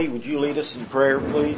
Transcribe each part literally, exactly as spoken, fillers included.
Would you lead us in prayer, please?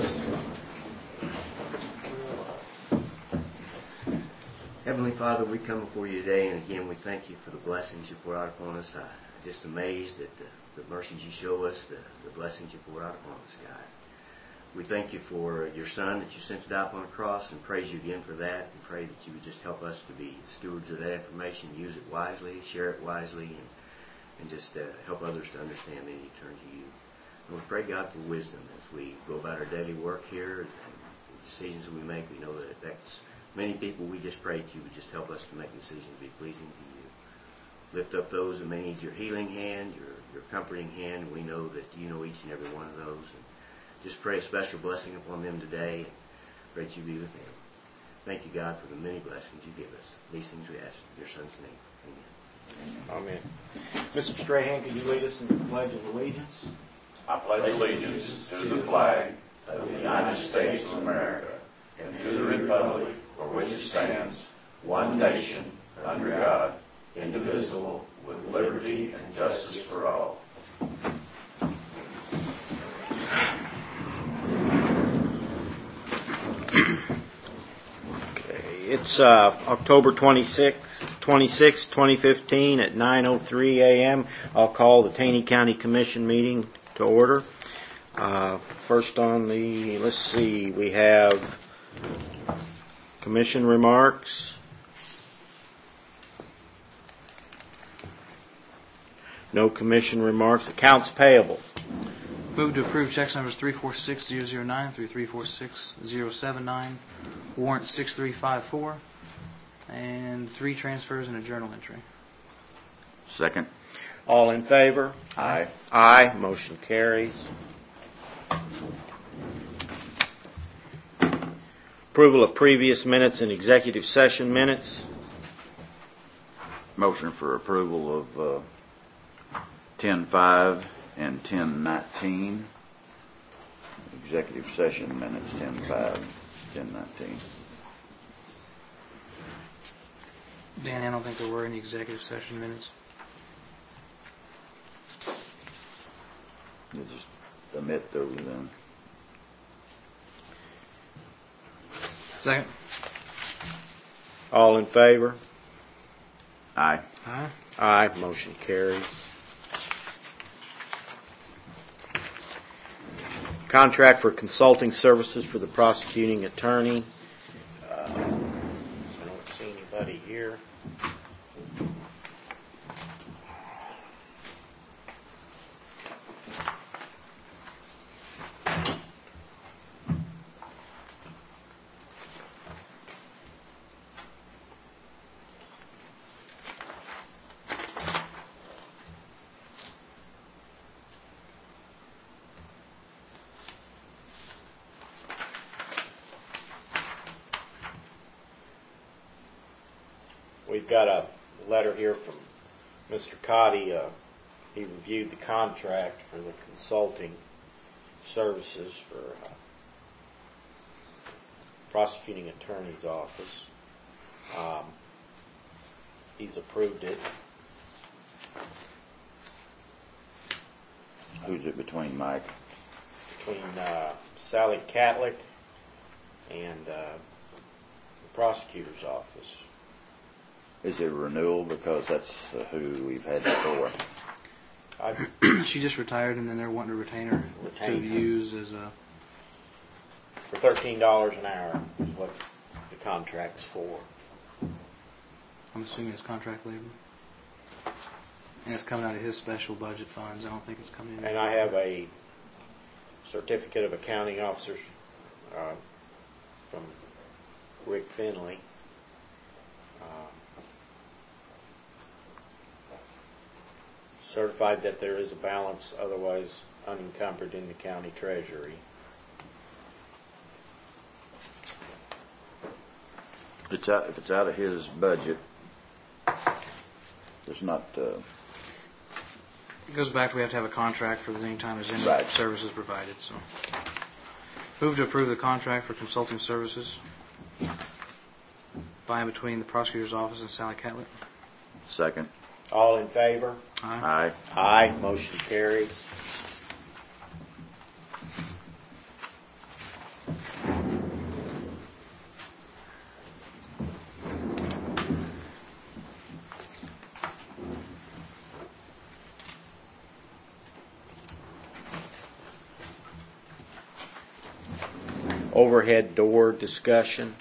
Heavenly Father, we come before you today, and again we thank you for the blessings you pour out upon us. I'm just amazed at the, the mercies you show us, the, the blessings you pour out upon us, God. We thank you for your Son that you sent to die upon a cross, and praise you again for that, and pray that you would just help us to be stewards of that information, use it wisely, share it wisely, and, and just uh, help others to understand they need to turn to you. And we pray, God, for wisdom as we go about our daily work here and the decisions we make. We know that it affects many people. We just pray that you would just help us to make decisions to be pleasing to you. Lift up those that may need your healing hand, your, your comforting hand. We know that you know each and every one of those. And just pray a special blessing upon them today. And pray that you be with them. Thank you, God, for the many blessings you give us. These things we ask in your Son's name. Amen. Amen. Mister Strahan, could you lead us in the Pledge of Allegiance? I pledge allegiance to the flag of the United States of America and to the republic for which it stands, one nation, under God, indivisible, with liberty and justice for all. Okay, it's uh, October twenty-sixth, twenty fifteen at nine oh three a.m. I'll call the Taney County Commission meeting to order. Uh, first on the, let's see, we have commission remarks. No commission remarks. Accounts payable. Move to approve checks numbers three four six zero zero nine through three four six zero seven nine, warrant six three five four, and three transfers and a journal entry. Second. All in favor? Aye. Aye. Motion carries. Approval of previous minutes and executive session minutes. Motion for approval of uh, ten five and ten nineteen. Executive session minutes ten five, ten nineteen. Dan, I don't think there were any executive session minutes. You just omit those then. Second. All in favor? Aye. Aye. Aye. Motion carries. Contract for consulting services for the prosecuting attorney. Uh, I don't see anybody here. We've got a letter here from Mister Cotty. Uh, he reviewed the contract for the consulting services for uh, prosecuting attorney's office. Um, he's approved it. Who's it between, Mike? Between uh, Sally Catlick and uh, the prosecutor's office. Is it renewal because that's uh, who we've had before? I've, She just retired, and then they're wanting to retain her Retain to her. use as a. for thirteen dollars an hour is what the contract's for. I'm assuming it's contract labor. And it's coming out of his special budget funds. I don't think it's coming in. And I have a certificate of accounting officer uh, from Rick Finley. Uh, certified that there is a balance otherwise unencumbered in the county treasury. It's out, if it's out of his budget, there's not. Uh, It goes back to we have to have a contract for the anytime there's any Right. services provided. So, move to approve the contract for consulting services by and between the prosecutor's office and Sally Catlett. second. All in favor? Aye. Aye. Aye. Motion carries. overhead door discussion.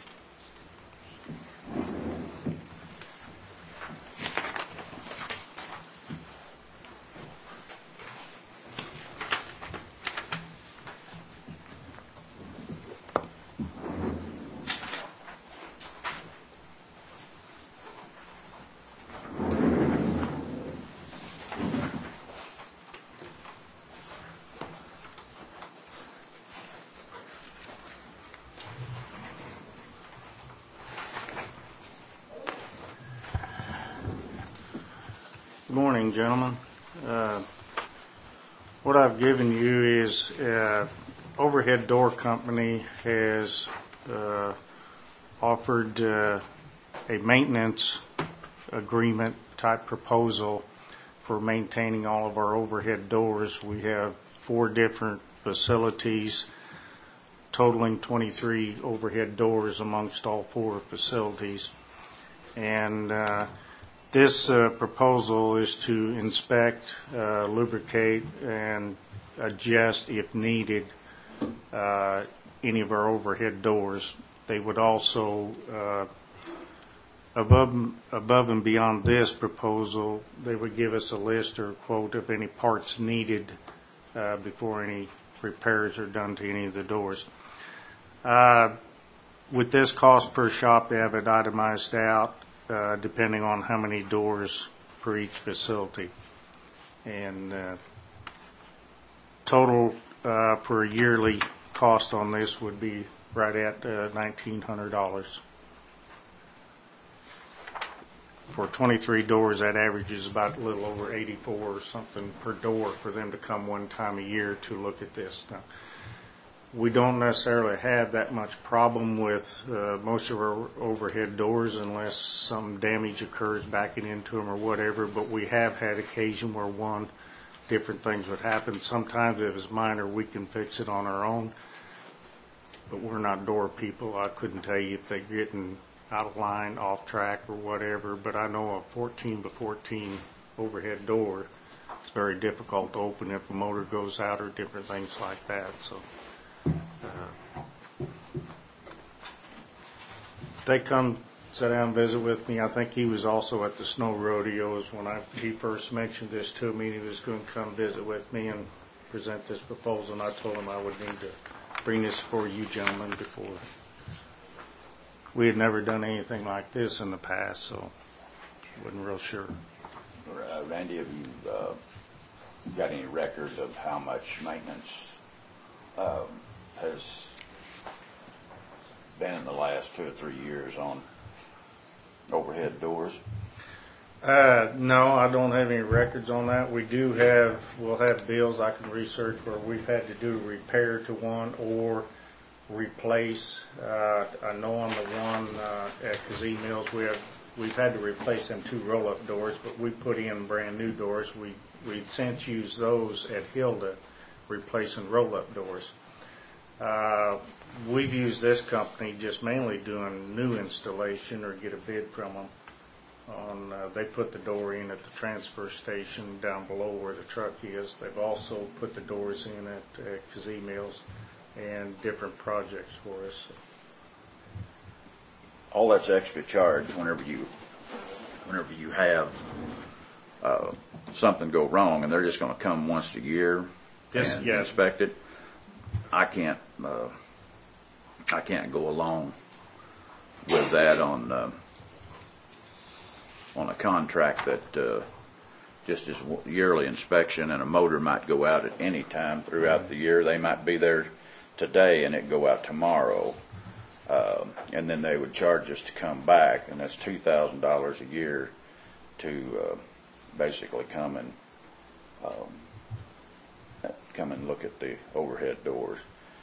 Good morning, gentlemen. Uh, what I've given you is uh, Overhead Door Company has uh, offered uh, a maintenance agreement type proposal for maintaining all of our overhead doors. We have four different facilities totaling twenty-three overhead doors amongst all four facilities. And uh, This uh, proposal is to inspect, uh, lubricate, and adjust, if needed, uh, any of our overhead doors. They would also, uh, above, above and beyond this proposal, they would give us a list or a quote of any parts needed uh, before any repairs are done to any of the doors. Uh, with this cost per shop, they have it itemized out. Uh, depending on how many doors per each facility. And uh, total uh, for a yearly cost on this would be right at uh, nineteen hundred dollars. For twenty-three doors, that averages about a little over eighty-four or something per door for them to come one time a year to look at this. Now, we don't necessarily have that much problem with uh, most of our overhead doors unless some damage occurs backing into them or whatever, but we have had occasion where one, different things would happen. Sometimes if it's minor, we can fix it on our own, but we're not door people. I couldn't tell you if they're getting out of line, off track, or whatever, but I know a fourteen by fourteen overhead door, it's very difficult to open if a motor goes out or different things like that. So. Uh, they come sit down and visit with me. I think he was also at the snow rodeos when I he first mentioned this to me. He was going to come visit with me and present this proposal, and I told him I would need to bring this for you gentlemen before. We had never done anything like this in the past, so wasn't real sure. Uh, Randy, have you uh, got any record of how much maintenance um, has been in the last two or three years on overhead doors? Uh, no, I don't have any records on that. We do have, we'll have bills I can research where we've had to do a repair to one or replace. Uh, I know on the one uh, at Kazee Mills, we have, we've had to replace them two roll-up doors, but we put in brand new doors. We, we'd since used those at Hilda, replacing roll-up doors. Uh, we've used this company just mainly doing new installation or get a bid from them. On uh, they put the door in at the transfer station down below where the truck is. They've also put the doors in at uh, Kazee Mills and different projects for us. All that's extra charge whenever you whenever you have uh, something go wrong, and they're just going to come once a year Yes, and yeah. inspect it. I can't uh, I can't go along with that on uh, on a contract that uh, just is yearly inspection, and a motor might go out at any time throughout the year. They might be there today and it go out tomorrow, uh, and then they would charge us to come back, and that's two thousand dollars a year to uh, basically come and um, come and look at the overhead doors.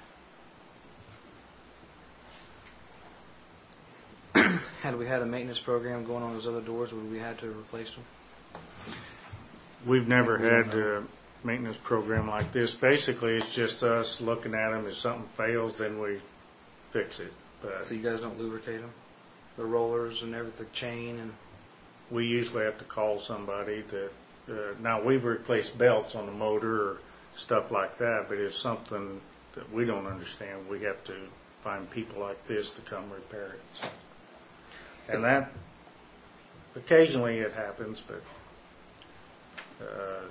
Had we had a maintenance program going on those other doors, would we had to replace them? We've never had a maintenance program like this. Basically, it's just us looking at them. If something fails, then we fix it. But So you guys don't lubricate them? The rollers and everything, the chain and... we usually have to call somebody that, uh, now we've replaced belts on the motor or stuff like that, but if something that we don't understand, we have to find people like this to come repair it. So. And that, occasionally it happens, but uh,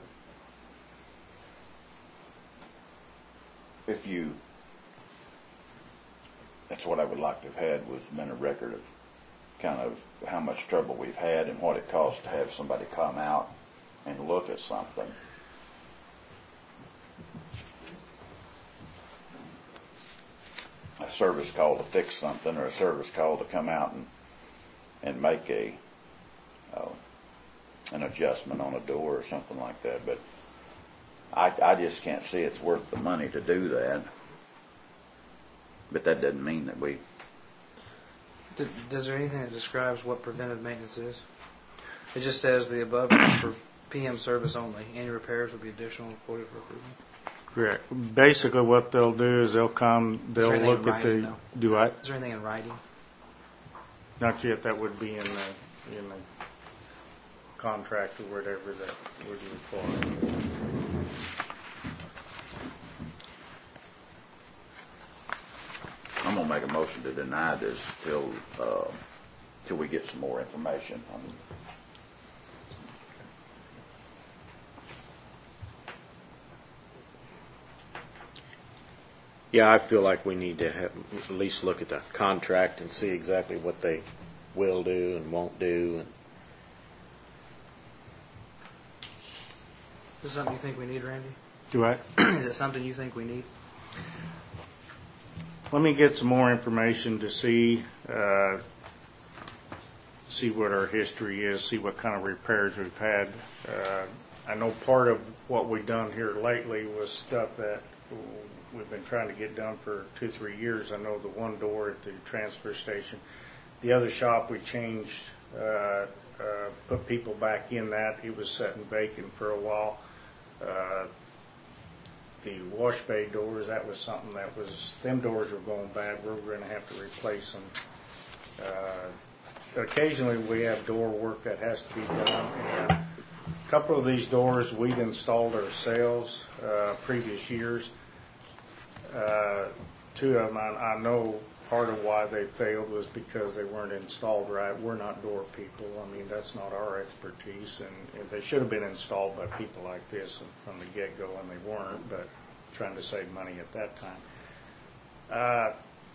If you, that's what I would like to have had, was been a record of kind of how much trouble we've had and what it costs to have somebody come out and look at something. A service call to fix something, or a service call to come out and and make a uh, an adjustment on a door or something like that. But I, I just can't see it's worth the money to do that. But that doesn't mean that we. Did, does there anything that describes what preventive maintenance is? It just says the above is for P M service only. Any repairs will be additional quoted for approval. correct. Basically, what they'll do is they'll come, they'll anything look in at the. writing, though? Do I? Is there anything in writing? Not yet. That would be in the in the contract or whatever that would require. I'm gonna make a motion to deny this till uh, till we get some more information. I mean, Yeah, I feel like we need to have, at least look at the contract and see exactly what they will do and won't do. And Is this something you think we need, Randy? Do I? Is it something you think we need? Let me get some more information to see, uh, see what our history is, see what kind of repairs we've had. Uh, I know part of what we've done here lately was stuff that we've been trying to get done for two, three years. I know the one door at the transfer station. The other shop we changed, uh, uh, put people back in that. It was sitting vacant for a while. Uh, The wash bay doors, that was something that was, them doors were going bad. We We're going to have to replace them. Uh, occasionally we have door work that has to be done. And a couple of these doors we've installed ourselves uh, previous years. Uh, two of them, I, I know part of why they failed was because they weren't installed right. We're not door people. I mean, that's not our expertise, and, and they should have been installed by people like this from the get-go, and they weren't, but trying to save money at that time. Uh,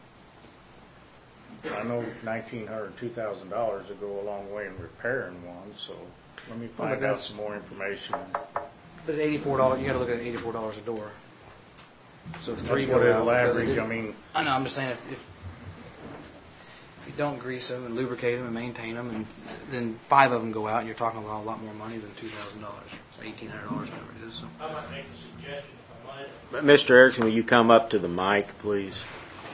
I know nineteen hundred dollars, two thousand dollars would go a long way in repairing one, so let me Well, but find out that's- some more information. But eighty-four dollars, you got to look at eighty-four dollars a door. So if three That's what go it'll out, because it average. didn't- I mean, I know. I'm just saying if, if if you don't grease them and lubricate them and maintain them, and then five of them go out, and you're talking about a lot more money than two thousand dollars, eighteen hundred dollars, whatever it is. So. I might make a suggestion if I might. But Mister Erickson, will you come up to the mic, please?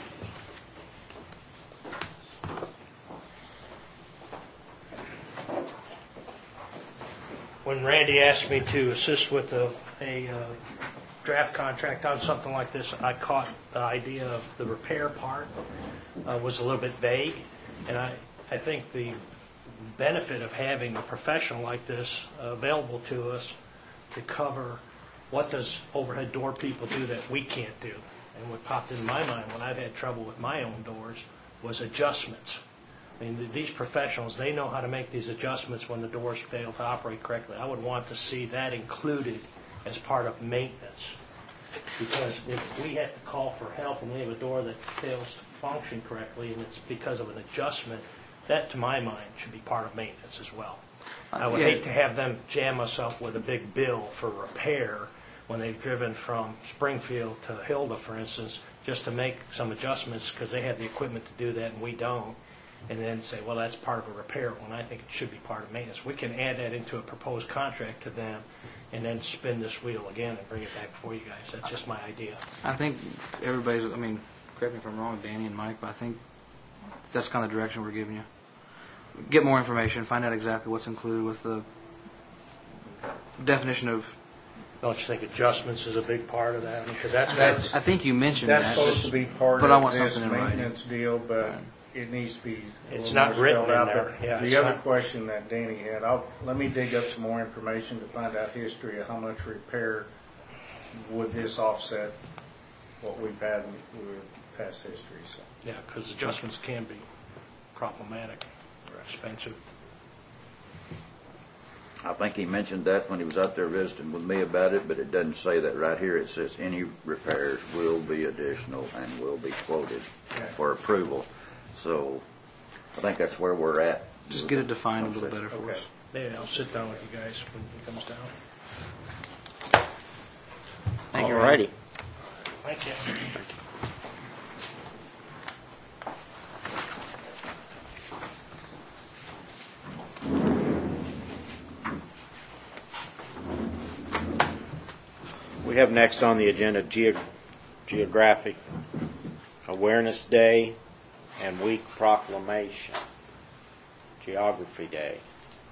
When Randy asked me to assist with a, a uh, draft contract on something like this, I caught the idea of the repair part uh, was a little bit vague, and I, I think the benefit of having a professional like this uh, available to us to cover what does overhead door people do that we can't do. And what popped in my mind when I've had trouble with my own doors was adjustments. I mean, th- these professionals, they know how to make these adjustments when the doors fail to operate correctly. I would want to see that included as part of maintenance. Because if we have to call for help and we have a door that fails to function correctly and it's because of an adjustment, that, to my mind, should be part of maintenance as well. I would Yeah. hate to have them jam us up with a big bill for repair when they've driven from Springfield to Hilda, for instance, just to make some adjustments because they have the equipment to do that and we don't, and then say, well, that's part of a repair, when I think it should be part of maintenance. We can add that into a proposed contract to them and then spin this wheel again and bring it back before you guys. That's just my idea. I think everybody's, I mean, correct me if I'm wrong, Danny and Mike, but I think that's kind of the direction we're giving you. Get more information, find out exactly what's included with the definition of, Don't you think adjustments is a big part of that? Because that's, I that's I think you mentioned that's that. supposed to be part but I of want this something in writing. maintenance deal, but it needs to be a It's little not more written spelled in out. there. But Yeah, the it's other not- question that Danny had, I'll, let me dig up some more information to find out history of how much repair would this offset what we've had with past history, so. Yeah, because adjustments can be problematic or expensive. I think he mentioned that when he was out there visiting with me about it, but it doesn't say that right here. It says any repairs will be additional and will be quoted Okay. for approval. So I think that's where we're at. Just get it defined a little better for Okay. us. Yeah, I'll sit down with you guys when he comes down. Thank you, All Randy. righty. Thank you. We have next on the agenda Geo- Geographic Awareness Day and Week Proclamation. Geography Day.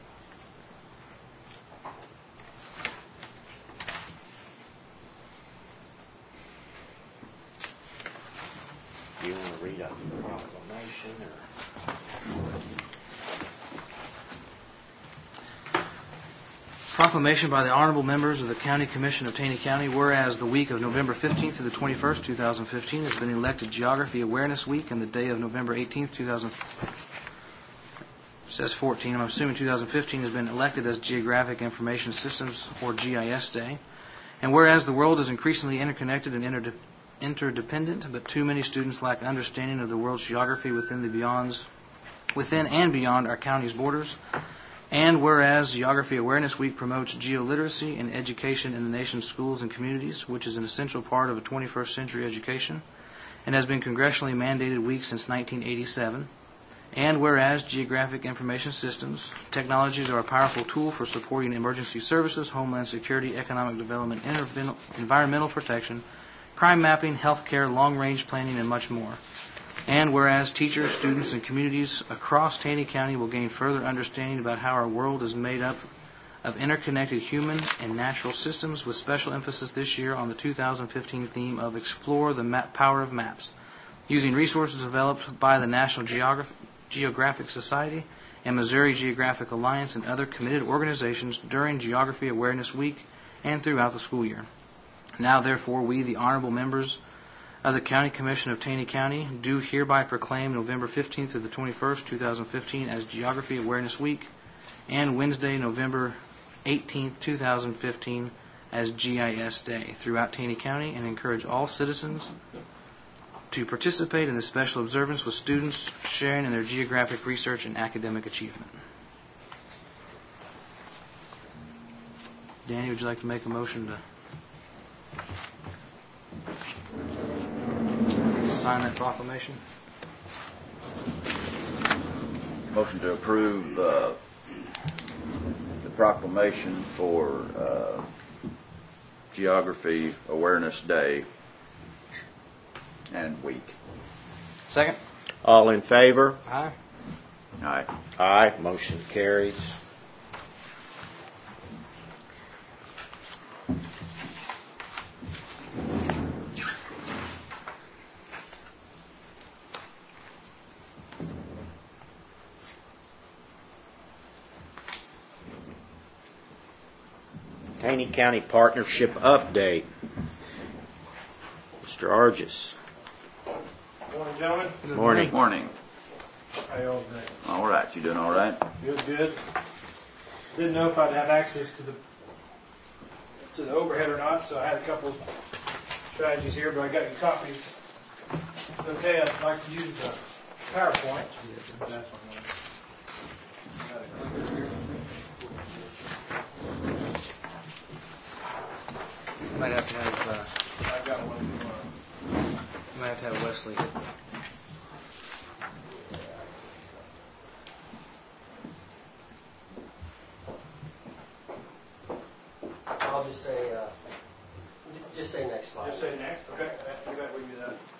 Do you want to read a proclamation or? Proclamation by the honorable members of the County Commission of Taney County, whereas the week of November fifteenth to the twenty-first, two thousand fifteen has been elected Geography Awareness Week, and the day of November eighteenth, two thousand says fourteen, I'm assuming two thousand fifteen has been elected as Geographic Information Systems, or G I S Day. And whereas the world is increasingly interconnected and interde- interdependent, but too many students lack understanding of the world's geography within the beyonds, within and beyond our county's borders. And whereas Geography Awareness Week promotes geoliteracy and education in the nation's schools and communities, which is an essential part of a twenty-first century education, and has been congressionally mandated week since nineteen eighty-seven. And whereas Geographic Information Systems technologies are a powerful tool for supporting emergency services, homeland security, economic development, environmental environmental protection, crime mapping, healthcare, long-range planning, and much more. And whereas teachers, students, and communities across Taney County will gain further understanding about how our world is made up of interconnected human and natural systems, with special emphasis this year on the two thousand fifteen theme of Explore the Map Power of Maps, using resources developed by the National Geograph- Geographic Society and Missouri Geographic Alliance and other committed organizations during Geography Awareness Week and throughout the school year. Now, therefore, we, the honorable members of the County Commission of Taney County, do hereby proclaim November fifteenth to the twenty-first, two thousand fifteen as Geography Awareness Week, and Wednesday, November eighteenth, two thousand fifteen as G I S Day throughout Taney County, and encourage all citizens to participate in the special observance, with students sharing in their geographic research and academic achievement. Danny, would you like to make a motion to sign that proclamation? Motion to approve uh, the proclamation for uh, Geography Awareness Day and Week. Second? All in favor? Aye. Aye. Aye. Motion carries. Taney County Partnership Update. Mister Argis. Morning, gentlemen. Morning. Morning. How you all today? All right. You doing all right? Good, good. Didn't know if I'd have access to the to the overhead or not, so I had a couple strategies here, but I got your copies. It's okay, I'd like to use the PowerPoint. That's what I'm gonna- got a clicker here. You might have to have, uh, I've got one. uh, you might have to have Wesley. I'll just say, uh, j- just say next slide. Just say next, okay? I got we can do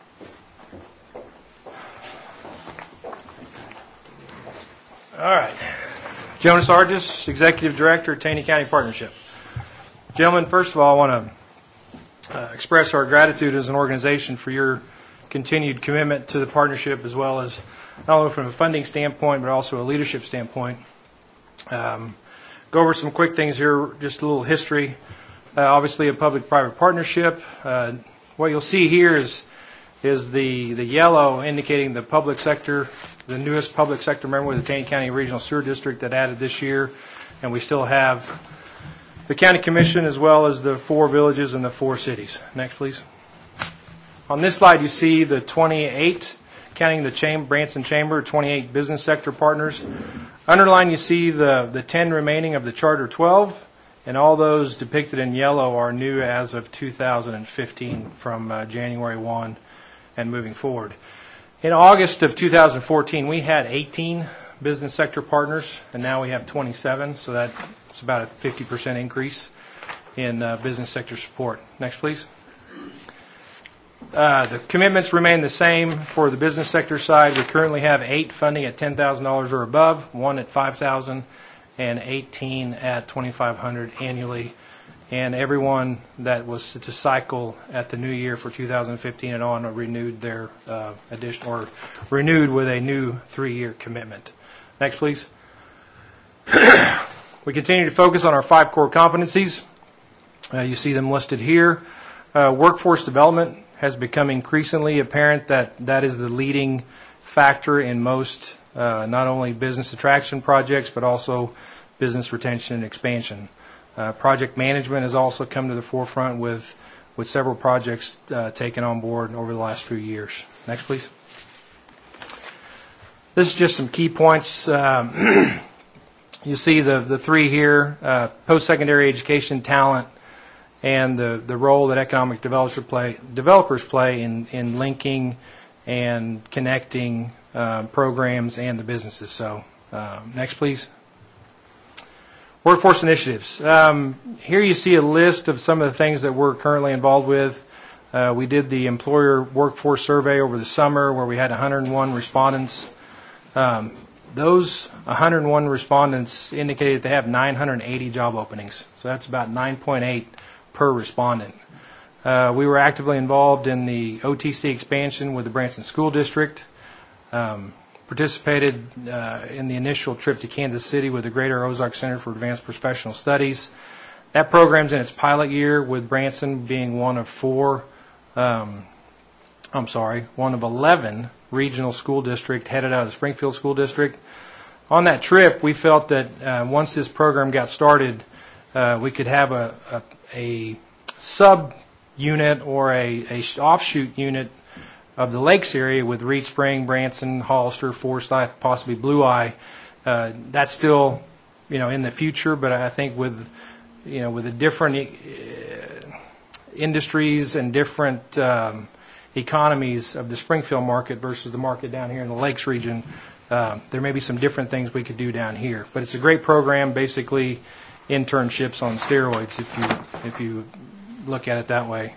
that. All right. Jonas Argis, Executive Director, Taney County Partnership. Gentlemen, first of all, I want to uh, express our gratitude as an organization for your continued commitment to the partnership, as well as not only from a funding standpoint, but also a leadership standpoint. Um, go over some quick things here, just a little history. Uh, obviously, a public-private partnership. Uh, what you'll see here is is the, the yellow indicating the public sector, the newest public sector member with the Taney County Regional Sewer District that added this year. And we still have the county commission as well as the four villages and the four cities. Next, please. On this slide, you see the twenty-eight, counting the Cham- Branson Chamber, twenty-eight business sector partners. Underlined, you see the, the ten remaining of the Charter twelve, and all those depicted in yellow are new as of two thousand fifteen from uh, January first and moving forward. In August of two thousand fourteen, we had eighteen business sector partners, and now we have twenty-seven, so that's about a fifty percent increase in uh, business sector support. Next, please. Uh, the commitments remain the same for the business sector side. We currently have eight funding at ten thousand dollars or above, one at five thousand dollars, and eighteen at twenty-five hundred dollars annually. And everyone that was to cycle at the new year for two thousand fifteen and on renewed their uh, addition or renewed with a new three-year commitment. Next, please. We continue to focus on our five core competencies. Uh, you see them listed here. Uh, workforce development has become increasingly apparent that that is the leading factor in most, uh, not only business attraction projects, but also business retention and expansion. Uh, project management has also come to the forefront with, with several projects uh, taken on board over the last few years. Next, please. This is just some key points. Um, you see the, the three here, uh, post-secondary education, talent, and the, the role that economic developers play, developers play in, in linking and connecting uh, programs and the businesses. So uh, next, please. Workforce initiatives. Um, here you see a list of some of the things that we're currently involved with. Uh, we did the employer workforce survey over the summer where we had one hundred one respondents. Um, those one hundred one respondents indicated they have nine hundred eighty job openings. So that's about nine point eight per respondent. Uh, we were actively involved in the O T C expansion with the Branson School District. Um, participated uh, in the initial trip to Kansas City with the Greater Ozark Center for Advanced Professional Studies. That program's in its pilot year, with Branson being one of four, um, I'm sorry, one of eleven regional school districts headed out of the Springfield School District. On that trip, we felt that uh, once this program got started, uh, we could have a, a, a sub-unit or a, a offshoot unit of the Lakes area with Reed Spring, Branson, Hollister, Forsyth, possibly Blue Eye. Uh, that's still, you know, in the future, but I think with, you know, with the different uh, industries and different um, economies of the Springfield market versus the market down here in the Lakes region, uh, there may be some different things we could do down here. But it's a great program, basically internships on steroids, if you if you look at it that way.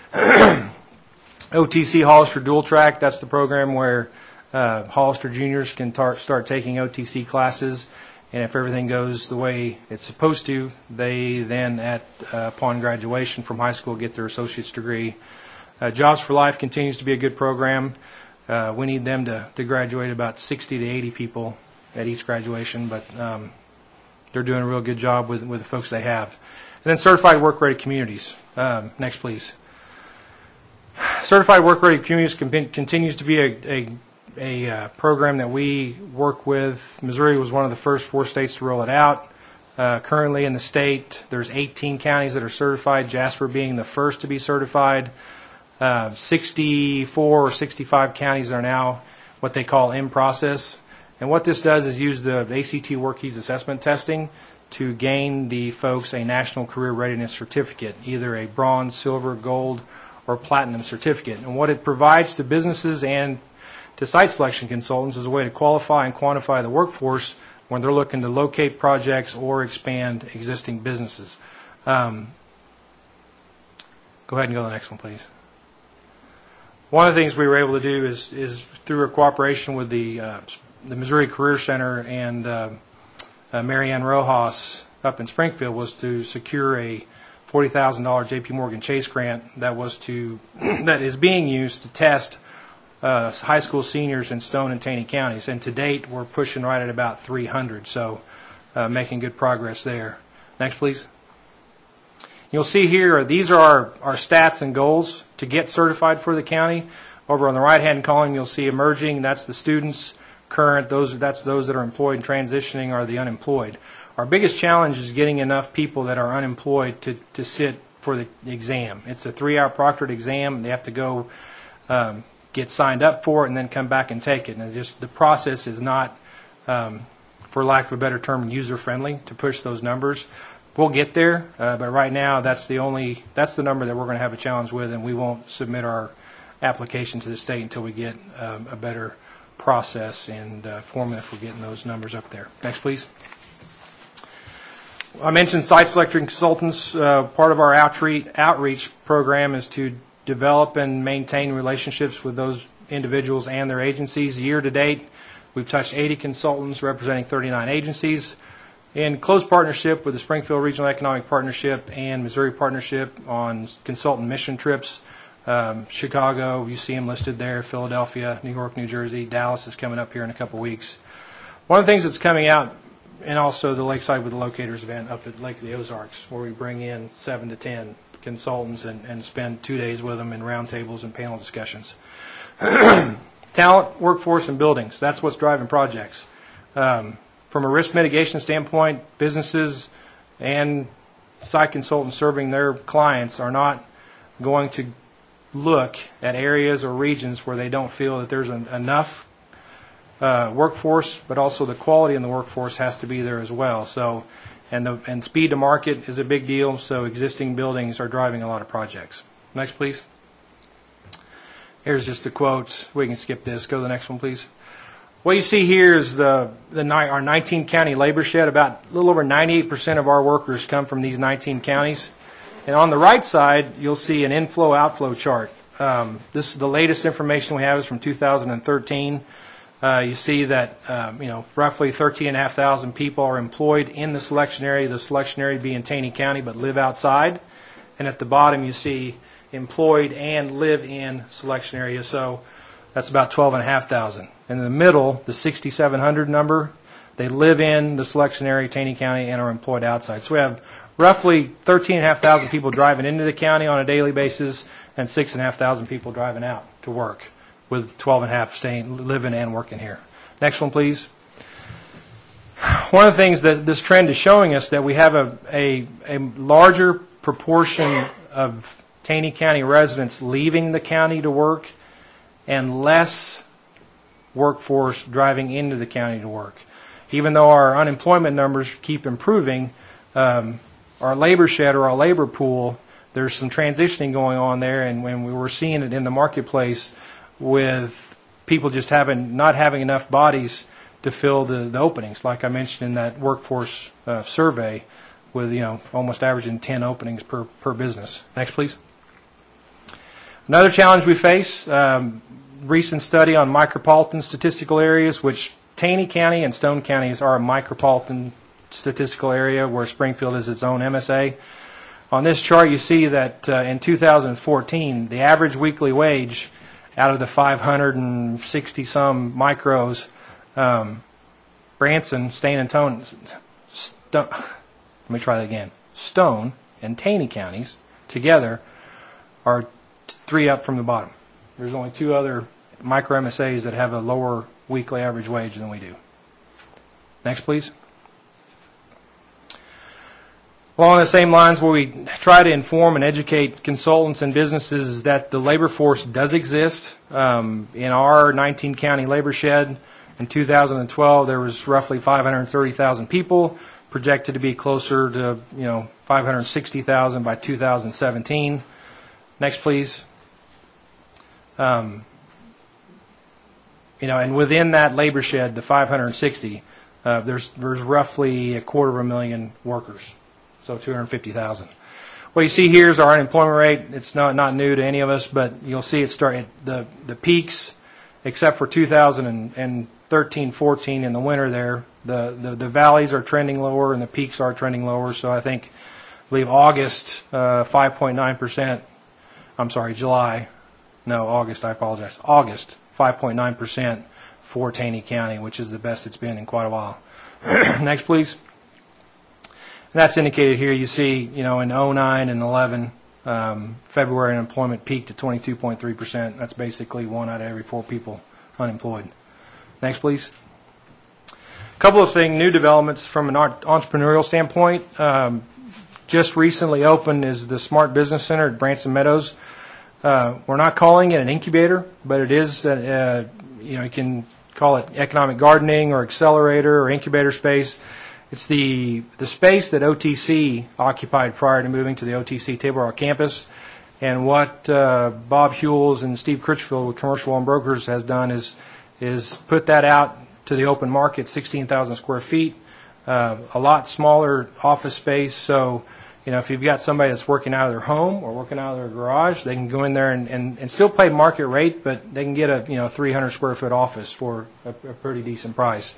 O T C Hollister Dual Track, that's the program where uh, Hollister juniors can tar- start taking O T C classes, and if everything goes the way it's supposed to, they then, at uh, upon graduation from high school, get their associate's degree. Uh, Jobs for Life continues to be a good program. Uh, we need them to, to graduate about sixty to eighty people at each graduation, but um, they're doing a real good job with, with the folks they have. And then Certified Work-Ready Communities. Um, next, please. Certified Work-Ready Communities con- continues to be a, a, a uh, program that we work with. Missouri was one of the first four states to roll it out. Uh, currently in the state, there's eighteen counties that are certified, Jasper being the first to be certified. Uh, sixty-four or sixty-five counties are now what they call in process. And what this does is use the A C T WorkKeys assessment testing to gain the folks a National Career Readiness Certificate, either a bronze, silver, gold, or platinum certificate. And what it provides to businesses and to site selection consultants is a way to qualify and quantify the workforce when they're looking to locate projects or expand existing businesses. Um, go ahead and go to the next one, please. One of the things we were able to do is, is through a cooperation with the uh, the Missouri Career Center and uh, uh, Marianne Rojas up in Springfield was to secure a forty thousand dollars J P Morgan Chase grant that was to that is being used to test uh, high school seniors in Stone and Taney counties. And to date, we're pushing right at about three hundred, so uh, making good progress there. Next, please. You'll see here, these are our, our stats and goals to get certified for the county. Over on the right-hand column, you'll see emerging. That's the students. Current, those that's those that are employed and transitioning are the unemployed. Our biggest challenge is getting enough people that are unemployed to, to sit for the exam. It's a three-hour proctored exam. They have to go um, get signed up for it and then come back and take it. And it just the process is not, um, for lack of a better term, user-friendly to push those numbers. We'll get there, uh, but right now that's the only that's the number that we're going to have a challenge with, and we won't submit our application to the state until we get um, a better process and uh, formula for getting those numbers up there. Next, please. I mentioned site selector consultants. Uh, part of our outreach, outreach program is to develop and maintain relationships with those individuals and their agencies. Year to date, we've touched eighty consultants representing thirty-nine agencies in close partnership with the Springfield Regional Economic Partnership and Missouri Partnership on consultant mission trips. Um, Chicago, you see them listed there, Philadelphia, New York, New Jersey, Dallas is coming up here in a couple weeks. One of the things that's coming out, and also the Lakeside with the Locators event up at Lake of the Ozarks, where we bring in seven to ten consultants and, and spend two days with them in roundtables and panel discussions. Talent, workforce, and buildings, that's what's driving projects. Um, from a risk mitigation standpoint, businesses and site consultants serving their clients are not going to look at areas or regions where they don't feel that there's an, enough uh, workforce, but also the quality in the workforce has to be there as well. So, and the and speed to market is a big deal. So existing buildings are driving a lot of projects. Next, please. Here's just a quote. We can skip this. Go to the next one, please. What you see here is the the our nineteen county labor shed. About a little over ninety-eight percent of our workers come from these nineteen counties. And on the right side, you'll see an inflow-outflow chart. Um, this is the latest information we have is from two thousand thirteen. Uh, you see that um, you know roughly thirteen thousand five hundred people are employed in the selection area, the selection area being Taney County, but live outside. And at the bottom, you see employed and live in selection area. So that's about twelve thousand five hundred. And in the middle, the sixty-seven hundred number, they live in the selection area, Taney County, and are employed outside. So we have roughly thirteen thousand five hundred people driving into the county on a daily basis and six thousand five hundred people driving out to work, with twelve thousand five hundred staying, living and working here. Next one, please. One of the things that this trend is showing us that we have a, a, a larger proportion of Taney County residents leaving the county to work and less workforce driving into the county to work. Even though our unemployment numbers keep improving, um, our labor shed or our labor pool, there's some transitioning going on there, and when we were seeing it in the marketplace with people just having not having enough bodies to fill the, the openings, like I mentioned in that workforce uh, survey, with you know almost averaging ten openings per per business. Next, please. Another challenge we face: um, recent study on micropolitan statistical areas, which Taney County and Stone counties are a micropolitan statistical area where Springfield is its own M S A. On this chart, you see that uh, in two thousand fourteen, the average weekly wage out of the five hundred sixty some micros, um, Branson, Stain and Tone, Stone, let me try that again. Stone and Taney counties together are t- three up from the bottom. There's only two other micro M S As that have a lower weekly average wage than we do. Next, please. Along the same lines, where we try to inform and educate consultants and businesses that the labor force does exist. Um, in our nineteen county labor shed in two thousand twelve, there was roughly five hundred thirty thousand people, projected to be closer to you know five hundred sixty thousand by two thousand seventeen. Next, please. Um, you know, and within that labor shed, the five hundred sixty, uh, there's there's roughly a quarter of a million workers. So two hundred fifty thousand. What you see here is our unemployment rate. It's not, not new to any of us, but you'll see it start the the peaks, except for two thousand thirteen fourteen in the winter there. The, the, the valleys are trending lower and the peaks are trending lower. So I think, I believe August, uh, five point nine percent. I'm sorry, July. No, August, I apologize. August, five point nine percent for Taney County, which is the best it's been in quite a while. Next, please. And that's indicated here. You see, you know, in oh nine and eleven, Um, February unemployment peaked at twenty-two point three percent. That's basically one out of every four people unemployed. Next, please. A couple of things, new developments from an entrepreneurial standpoint. Um, just recently opened is the Smart Business Center at Branson Meadows. Uh, we're not calling it an incubator, but it is, uh, uh, you know, you can call it economic gardening or accelerator or incubator space. It's the the space that O T C occupied prior to moving to the O T C Table Rock campus. And what uh, Bob Hewells and Steve Critchfield with Commercial Loan Brokers has done is is put that out to the open market, sixteen thousand square feet, uh, a lot smaller office space. So, you know, if you've got somebody that's working out of their home or working out of their garage, they can go in there and, and, and still pay market rate, but they can get a, you know, three hundred square foot office for a, a pretty decent price.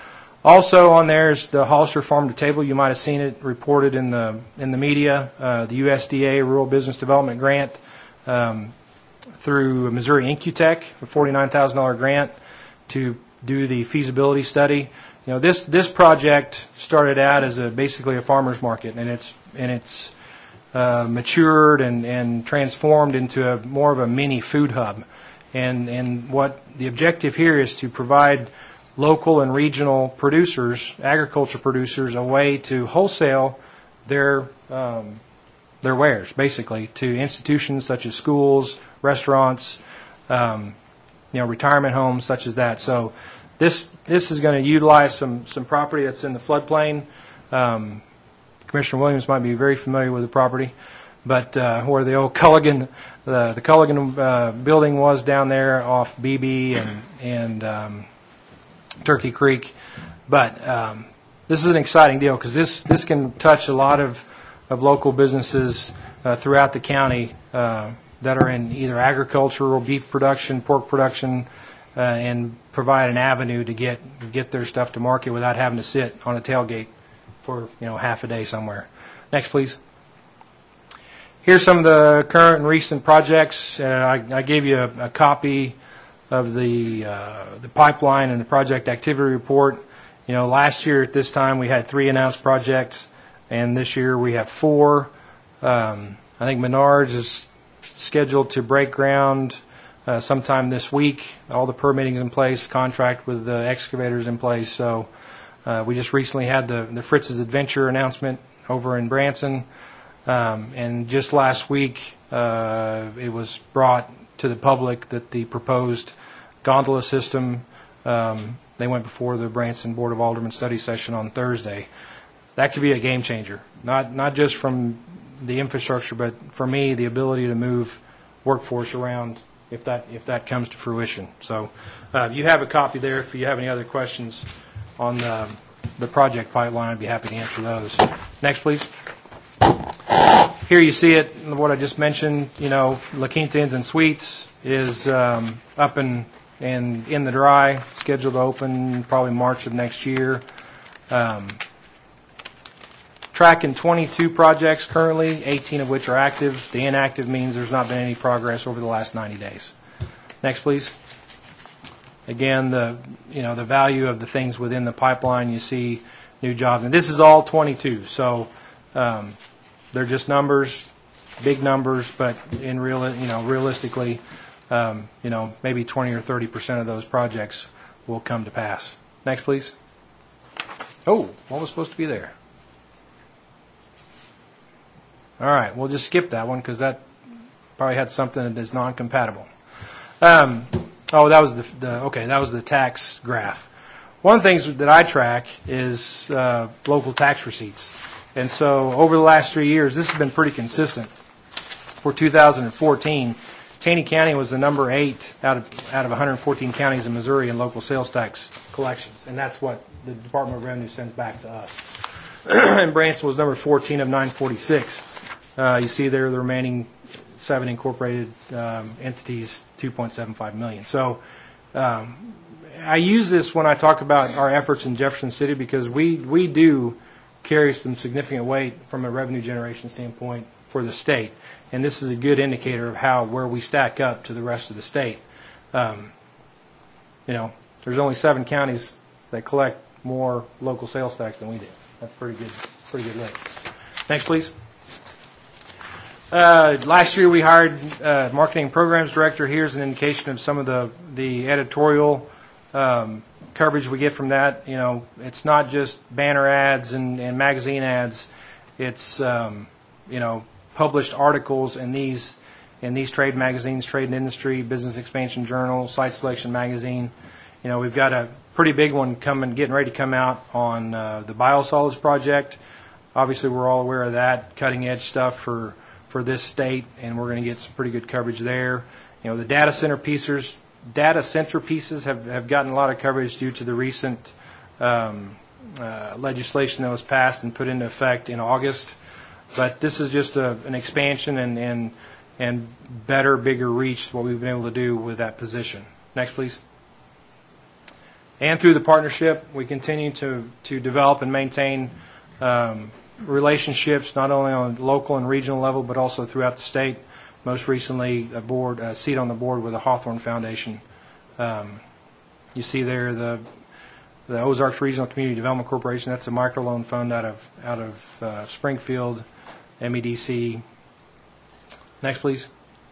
Also on there is the Hollister Farm to Table. You might have seen it reported in the in the media. Uh, the U S D A Rural Business Development Grant um, through Missouri Incutech, a forty-nine thousand dollars grant to do the feasibility study. You know, this this project started out as a basically a farmer's market, and it's and it's uh, matured and, and transformed into a more of a mini food hub. And and what the objective here is to provide local and regional producers, agriculture producers, a way to wholesale their um, their wares, basically, to institutions such as schools, restaurants, um, you know, retirement homes, such as that. So this this is going to utilize some some property that's in the floodplain. Um, Commissioner Williams might be very familiar with the property, but uh, where the old Culligan, the the Culligan uh, building was down there off B B and and um, Turkey Creek. But um, this is an exciting deal because this this can touch a lot of of local businesses uh, throughout the county uh, that are in either agriculture or beef production, pork production, uh, and provide an avenue to get get their stuff to market without having to sit on a tailgate for, you know, half a day somewhere. Next, please. Here's some of the current and recent projects. Uh, I, I gave you a, a copy of the uh, the pipeline and the project activity report. You know, last year at this time we had three announced projects, and this year we have four. Um, I think Menards is scheduled to break ground uh, sometime this week. All the permitting's in place, contract with the excavators in place. So uh, we just recently had the, the Fritz's Adventure announcement over in Branson. Um, and just last week uh, it was brought to the public that the proposed gondola system, um, they went before the Branson Board of Aldermen study session on Thursday. That could be a game changer, not not just from the infrastructure, but for me, the ability to move workforce around if that if that comes to fruition. So uh, you have a copy there. If you have any other questions on the, the project pipeline, I'd be happy to answer those. Next, please. Here you see it, what I just mentioned. You know, La Quinta Inns and Suites is um, up and, and in the dry, scheduled to open probably March of next year. Um, tracking twenty-two projects currently, eighteen of which are active. The inactive means there's not been any progress over the last ninety days. Next, please. Again, the you know the value of the things within the pipeline. You see new jobs, and this is all twenty-two. So um, they're just numbers, big numbers, but in real you know realistically, um, you know maybe twenty or thirty percent of those projects will come to pass. Next, please. Oh, what was supposed to be there? All right, we'll just skip that one because that probably had something that is non-compatible. Um, oh, that was the, the okay. That was the tax graph. One of the things that I track is uh, local tax receipts, and so over the last three years, this has been pretty consistent. For two thousand fourteen, Taney County was the number eight out of out of one hundred fourteen counties in Missouri in local sales tax collections, and that's what the Department of Revenue sends back to us. And Branson was number fourteen of nine forty-six. Uh, you see there the remaining seven incorporated um, entities, two point seven five million. So um, I use this when I talk about our efforts in Jefferson City because we, we do carry some significant weight from a revenue generation standpoint for the state. And this is a good indicator of how where we stack up to the rest of the state. Um, you know, there's only seven counties that collect more local sales tax than we do. That's pretty good, pretty good lick. Next, please. Uh, last year we hired uh, marketing programs director. Here's an indication of some of the the editorial um, coverage we get from that. You know, it's not just banner ads and, and magazine ads. It's um, you know, published articles in these in these trade magazines, Trade and Industry, Business Expansion Journal, Site Selection Magazine. You know, we've got a pretty big one coming, getting ready to come out on uh, the biosolids project. Obviously, we're all aware of that, cutting edge stuff for, for this state, and we're going to get some pretty good coverage there. You know, the data center pieces, data center pieces have, have gotten a lot of coverage due to the recent um, uh, legislation that was passed and put into effect in August. But this is just a, an expansion and, and and better, bigger reach what we've been able to do with that position. Next, please. And through the partnership, we continue to, to develop and maintain um, relationships not only on local and regional level, but also throughout the state. Most recently, a board, a seat on the board with the Hawthorne Foundation. Um, you see there the the Ozarks Regional Community Development Corporation. That's a microloan fund out of out of uh, Springfield, M E D C. Next, please.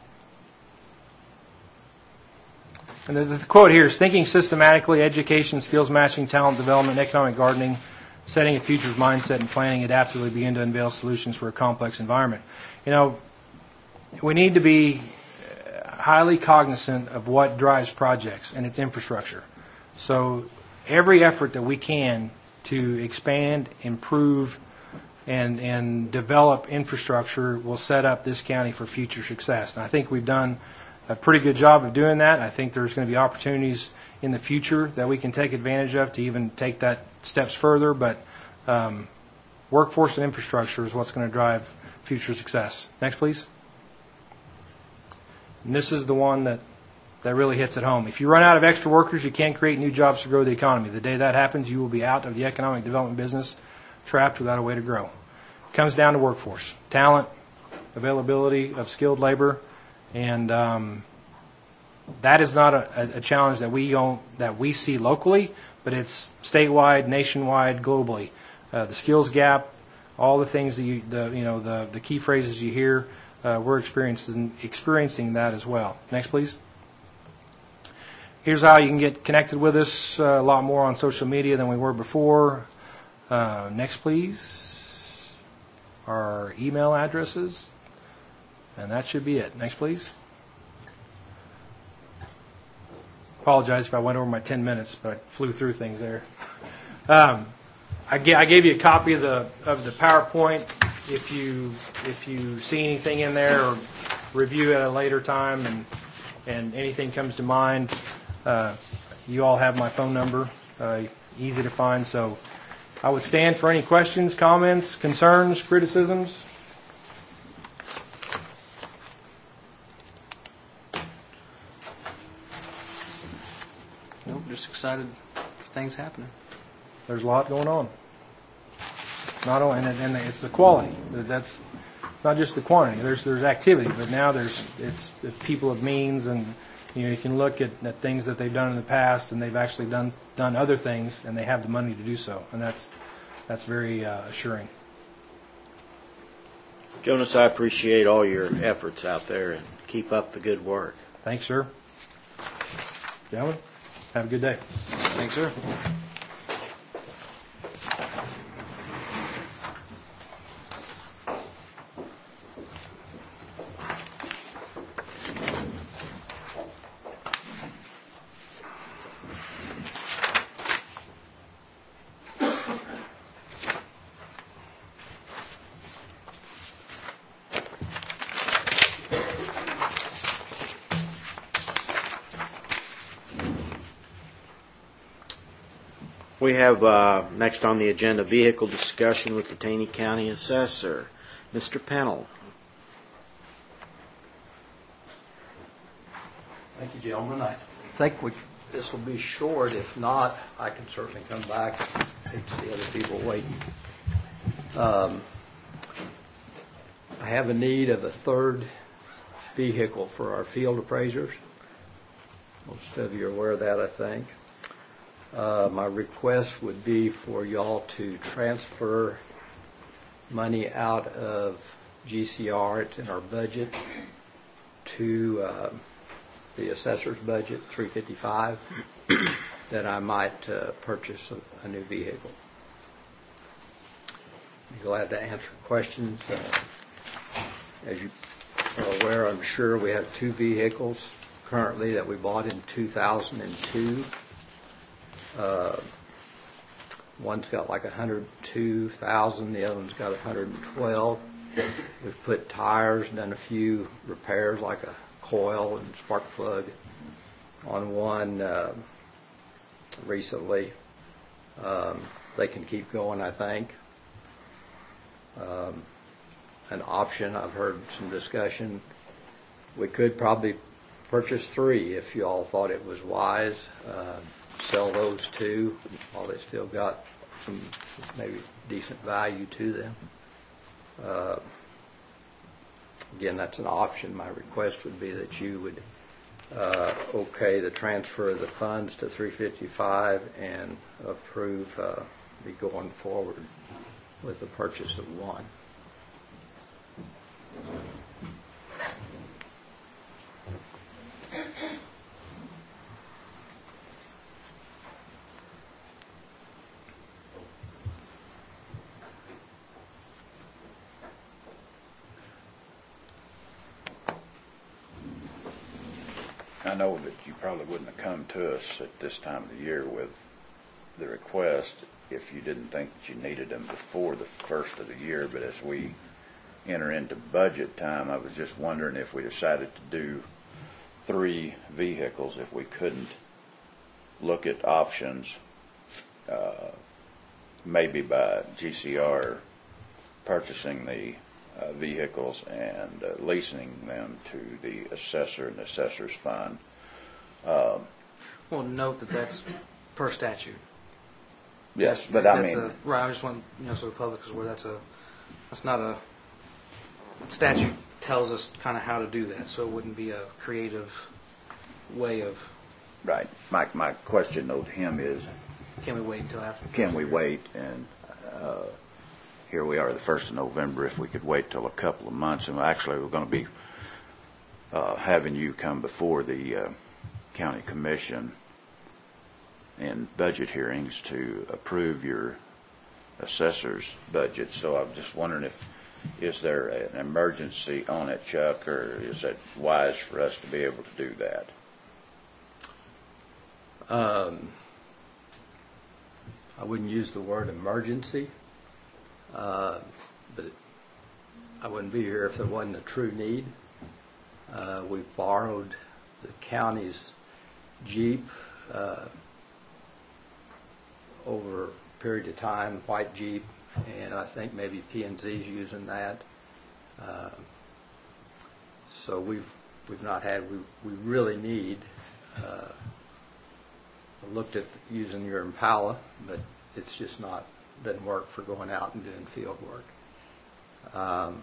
And the, the quote here is, thinking systematically, education, skills matching, talent development, economic gardening, setting a futures mindset, and planning adaptively begin to unveil solutions for a complex environment. You know, we need to be highly cognizant of what drives projects, and it's infrastructure. So every effort that we can to expand, improve, and and develop infrastructure will set up this county for future success. And I think we've done a pretty good job of doing that. I think there's going to be opportunities in the future that we can take advantage of to even take that steps further. But um, workforce and infrastructure is what's going to drive future success. Next, please. And this is the one that, that really hits at home. If you run out of extra workers, you can't create new jobs to grow the economy. The day that happens, you will be out of the economic development business, trapped without a way to grow. It comes down to workforce, talent, availability of skilled labor, and um, that is not a, a challenge that we don't, that we see locally, but it's statewide, nationwide, globally. Uh, the skills gap, all the things that you, the you know, the the key phrases you hear, uh, we're experiencing experiencing that as well. Next, please. Here's how you can get connected with us. Uh, a lot more on social media than we were before. Uh, next, please. Our email addresses. And that should be it. Next, please. Apologize if I went over my ten minutes, but I flew through things there. Um, I, ga- I gave you a copy of the of the PowerPoint. If you if you see anything in there, or review at a later time, and and anything comes to mind, uh, you all have my phone number. Uh, easy to find. So I would stand for any questions, comments, concerns, criticisms. Nope, just excited for things happening. There's a lot going on. Not only, and, and it's the quality. That's not just the quantity. There's there's activity, but now there's it's, it's people of means, and you know you can look at, at things that they've done in the past, and they've actually done done other things, and they have the money to do so, and that's that's very uh, assuring. Jonas, I appreciate all your efforts out there, and keep up the good work. Thanks, sir. Gentlemen, have a good day. Thanks, sir. We have uh, next on the agenda vehicle discussion with the Taney County Assessor, Mister Pennell. Thank you, gentlemen. I think we, this will be short. If not, I can certainly come back and take the other people waiting. Um, I have a need of a third vehicle for our field appraisers. Most of you are aware of that, I think. Uh, my request would be for y'all to transfer money out of G C R, it's in our budget, to uh, the assessor's budget, three fifty-five, that I might uh, purchase a, a new vehicle. Be glad to answer questions. Uh, as you are aware, I'm sure we have two vehicles currently that we bought in two thousand two. Uh, one's got like one hundred two thousand, the other one's got one hundred twelve. We've put tires, done a few repairs like a coil and spark plug on one uh, recently. Um, they can keep going, I think. Um, an option, I've heard some discussion, we could probably purchase three if you all thought it was wise. Uh, sell those two while they still got some maybe decent value to them. Uh, again, that's an option. My request would be that you would uh, okay the transfer of the funds to three fifty-five and approve uh, me going forward with the purchase of one. I know that you probably wouldn't have come to us at this time of the year with the request if you didn't think that you needed them before the first of the year, but as we enter into budget time, I was just wondering if we decided to do three vehicles, if we couldn't look at options, uh, maybe by G C R purchasing the uh, vehicles and uh, leasing them to the assessor and the assessor's fund. Um, Well, note that that's per statute. yes, That's- but I that's mean, a- Right, I just want, you know, so the public is aware that's a, that's not a, statute tells us kind of how to do that, so it wouldn't be a creative way of, right. My my question though to him is, can we wait until after? can we wait? And uh, here we are, the first of November. If we could wait till a couple of months, and actually we're going to be uh, having you come before the uh, county commission in budget hearings to approve your assessor's budget. So I'm just wondering if is there an emergency on it, Chuck, or is it wise for us to be able to do that? Um, I wouldn't use the word emergency, uh, but it, I wouldn't be here if there wasn't a true need. Uh, we've borrowed the county's Jeep uh, over a period of time, white Jeep, and I think maybe P and Z's using that. Uh, so we've we've not had we we really need. Uh, I looked at using your Impala, but it's just not doesn't work for going out and doing field work. Um,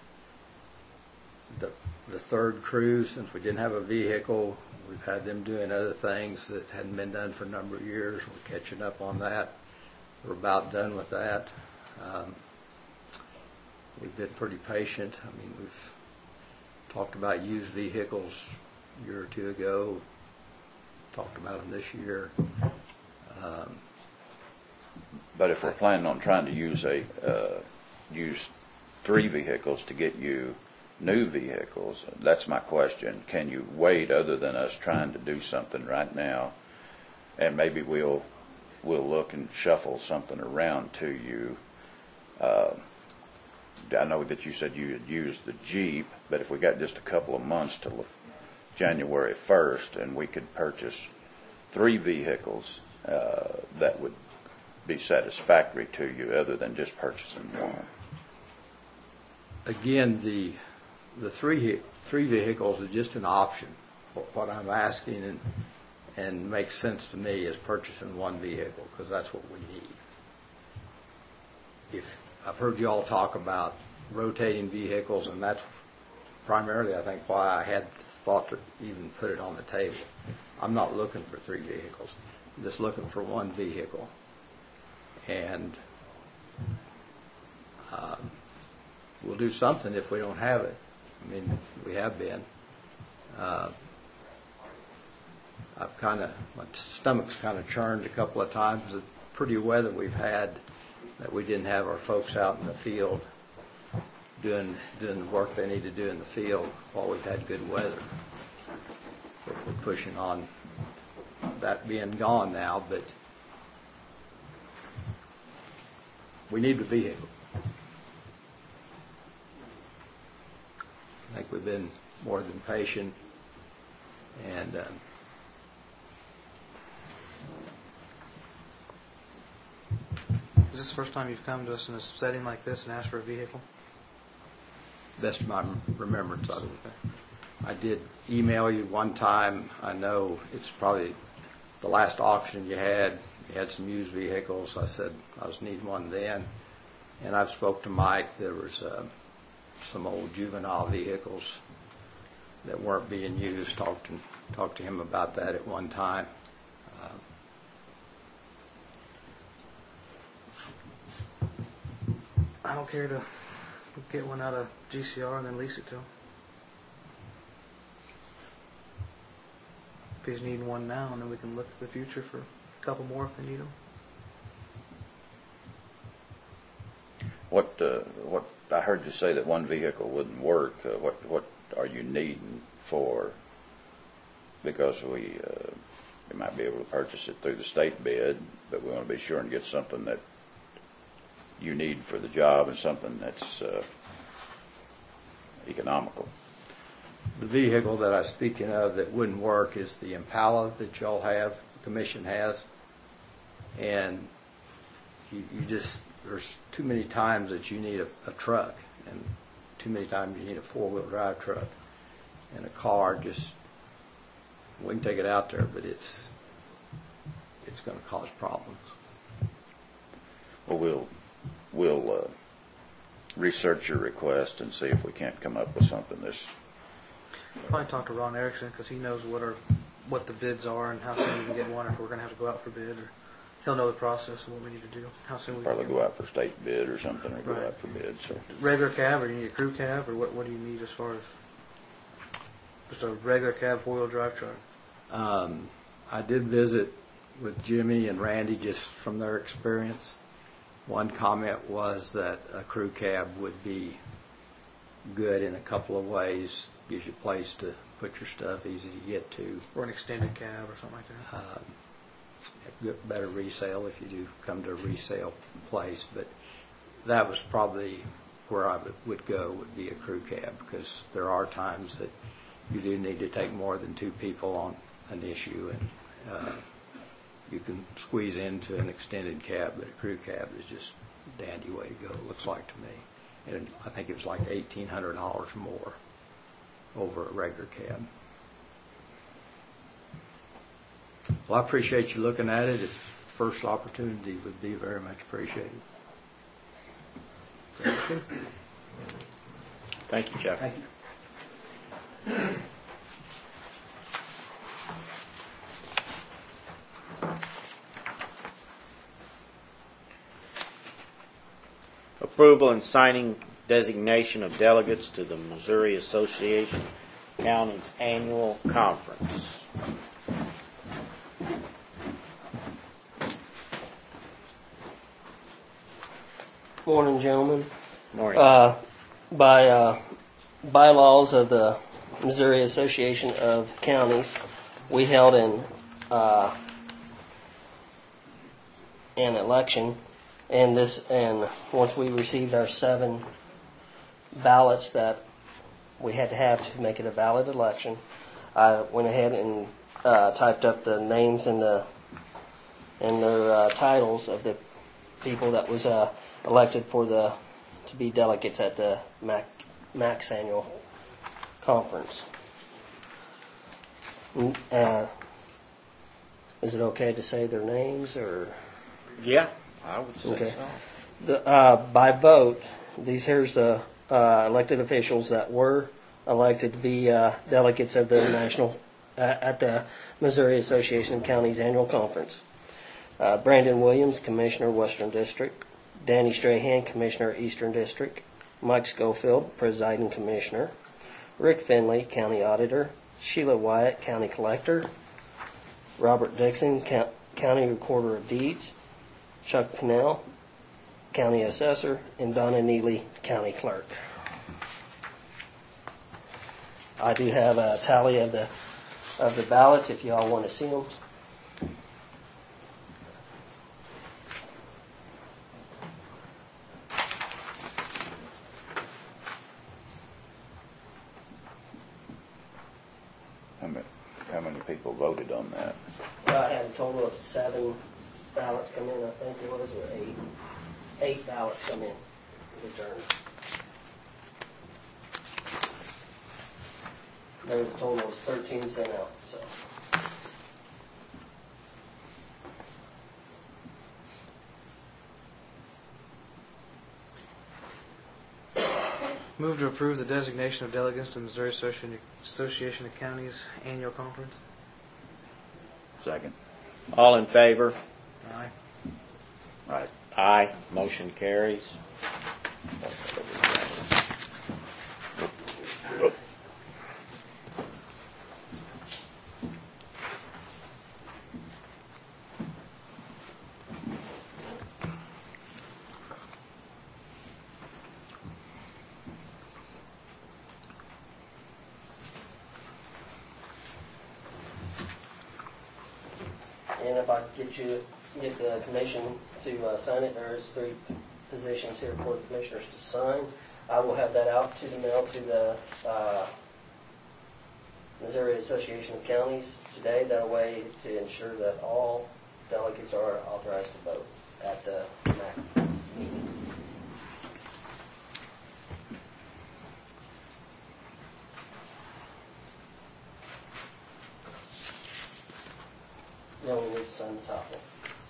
the the third cruise, since we didn't have a vehicle, we've had them doing other things that hadn't been done for a number of years. We're catching up on that. We're about done with that. Um, we've been pretty patient. I mean, we've talked about used vehicles a year or two ago. Talked about them this year. Um, But if we're planning on trying to use a uh, use three vehicles to get you new vehicles, that's my question. Can you wait, other than us trying to do something right now, and maybe we'll we'll look and shuffle something around to you. Uh, I know that you said you had used the Jeep, but if we got just a couple of months till January first, and we could purchase three vehicles, uh, that would be satisfactory to you, other than just purchasing one. Again, the the three three vehicles is just an option. What I'm asking and and makes sense to me is purchasing one vehicle, because that's what we need. If I've heard you all talk about rotating vehicles, and that's primarily, I think, why I had thought to even put it on the table. I'm not looking for three vehicles. I'm just looking for one vehicle. And um, we'll do something if we don't have it. I mean, we have been. Uh, I've kind of, my stomach's kind of churned a couple of times. The pretty weather we've had, that we didn't have our folks out in the field doing doing the work they need to do in the field while we've had good weather. But we're pushing on that being gone now, but we need the vehicle. I think we've been more than patient, and uh, Is this the first time you've come to us in a setting like this and asked for a vehicle? best of my remembrance of it. I did email you one time. I know it's probably the last auction you had. You had some used vehicles. I said I was needing one then. And I've spoke to Mike. There was uh, some old juvenile vehicles that weren't being used. Talked to, talked to him about that at one time. Uh, I don't care to get one out of G C R and then lease it to him. If he's needing one now, and then we can look at the future for a couple more if they need them. What, uh, what, I heard you say that one vehicle wouldn't work. Uh, what, what are you needing for? Because we, uh, we might be able to purchase it through the state bid, but we want to be sure and get something that you need for the job and something that's uh, economical. The vehicle that I'm speaking of that wouldn't work is the Impala that y'all have, the commission has. And you, you just, there's too many times that you need a, a truck, and too many times you need a four-wheel drive truck. And a car just, we can take it out there, but it's, it's going to cause problems. Well, we'll, we'll uh, research your request and see if we can't come up with something this. Probably talk to Ron Erickson because he knows what our what the bids are and how soon we can get one, if we're going to have to go out for bid, or he'll know the process of what we need to do. How soon we Probably can go out for state bid or something, or go Right. out for bid. So regular cab, or do you need a crew cab, or what? What do you need as far as just a regular cab four wheel drive truck? Um, I did visit with Jimmy and Randy just from their experience. One comment was that a crew cab would be good in a couple of ways. Gives you a place to put your stuff, easy to get to. Or an extended cab or something like that. Um, get better resale if you do come to a resale place. But that was probably where I would, would go, would be a crew cab, because there are times that you do need to take more than two people on an issue, and uh, you can squeeze into an extended cab, but a crew cab is just a dandy way to go, it looks like to me. And I think it was like eighteen hundred dollars more over a regular cab. Well, I appreciate you looking at it. If first opportunity would be very much appreciated. Thank you. Thank you, Jeff. Thank you. Approval and signing designation of delegates to the Missouri Association Counties Annual Conference. Morning, gentlemen. Morning. Uh, by uh, bylaws of the Missouri Association of Counties, we held an uh, an election, and this and once we received our seven ballots that we had to have to make it a valid election, I went ahead and uh, typed up the names and the and their uh, titles of the people that was uh, elected for the to be delegates at the MAC, MAC's annual conference. Uh, is it okay to say their names, or? Yeah, I would say Okay. so. The, uh, by vote, these here's the uh, elected officials that were elected to be uh, delegates of the national uh, at the Missouri Association of Counties annual conference. Uh, Brandon Williams, Commissioner, Western District. Danny Strahan, Commissioner, Eastern District. Mike Schofield, Presiding Commissioner, Rick Finley, County Auditor, Sheila Wyatt, County Collector, Robert Dixon, Co- County Recorder of Deeds, Chuck Pennell, County Assessor, and Donna Neely, County Clerk. I do have a tally of the of the ballots if y'all want to see them. How many, how many people voted on that? I had a total of seven ballots come in, I think it was, or eight. Eight ballots come in, returned. There was a total of thirteen sent out, so. Move to approve the designation of delegates to the Missouri Associ- Association of Counties Annual Conference. Second. All in favor? Aye. Right. Aye. Motion carries. And if I could get you, get the commission to uh, sign it, there's three positions here for the commissioners to sign. I will have that out to the mail to the uh, Missouri Association of Counties today. That way to ensure that all delegates are authorized to vote at the M A C meeting. Now we need to sign the top one.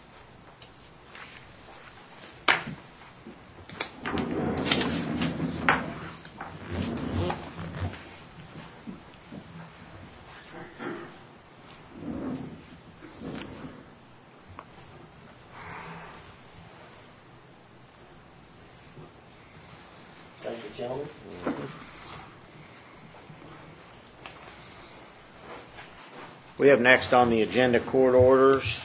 Thank you, gentlemen. We have next on the agenda court orders.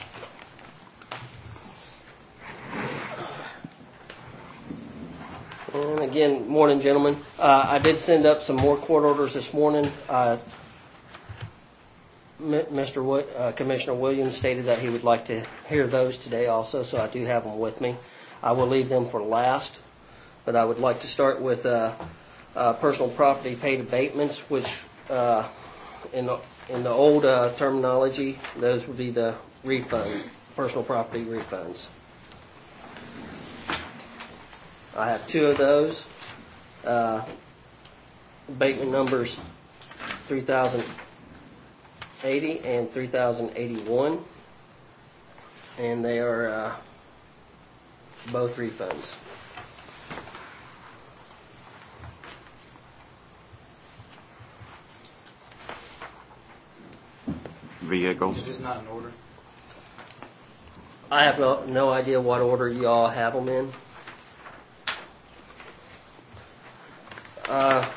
And again, morning, gentlemen. Uh, I did send up some more court orders this morning. Uh, M- Mister Wi- uh, Commissioner Williams stated that he would like to hear those today also, so I do have them with me. I will leave them for last, but I would like to start with uh, uh, personal property paid abatements, which uh, in the, in the old uh, terminology, those would be the refund, personal property refunds. I have two of those. Uh, abatement numbers three thousand eighty and three thousand eighty-one. And they are uh, both refunds. Vehicles? Is this not in order? I have no, no idea what order you all have them in. Uh,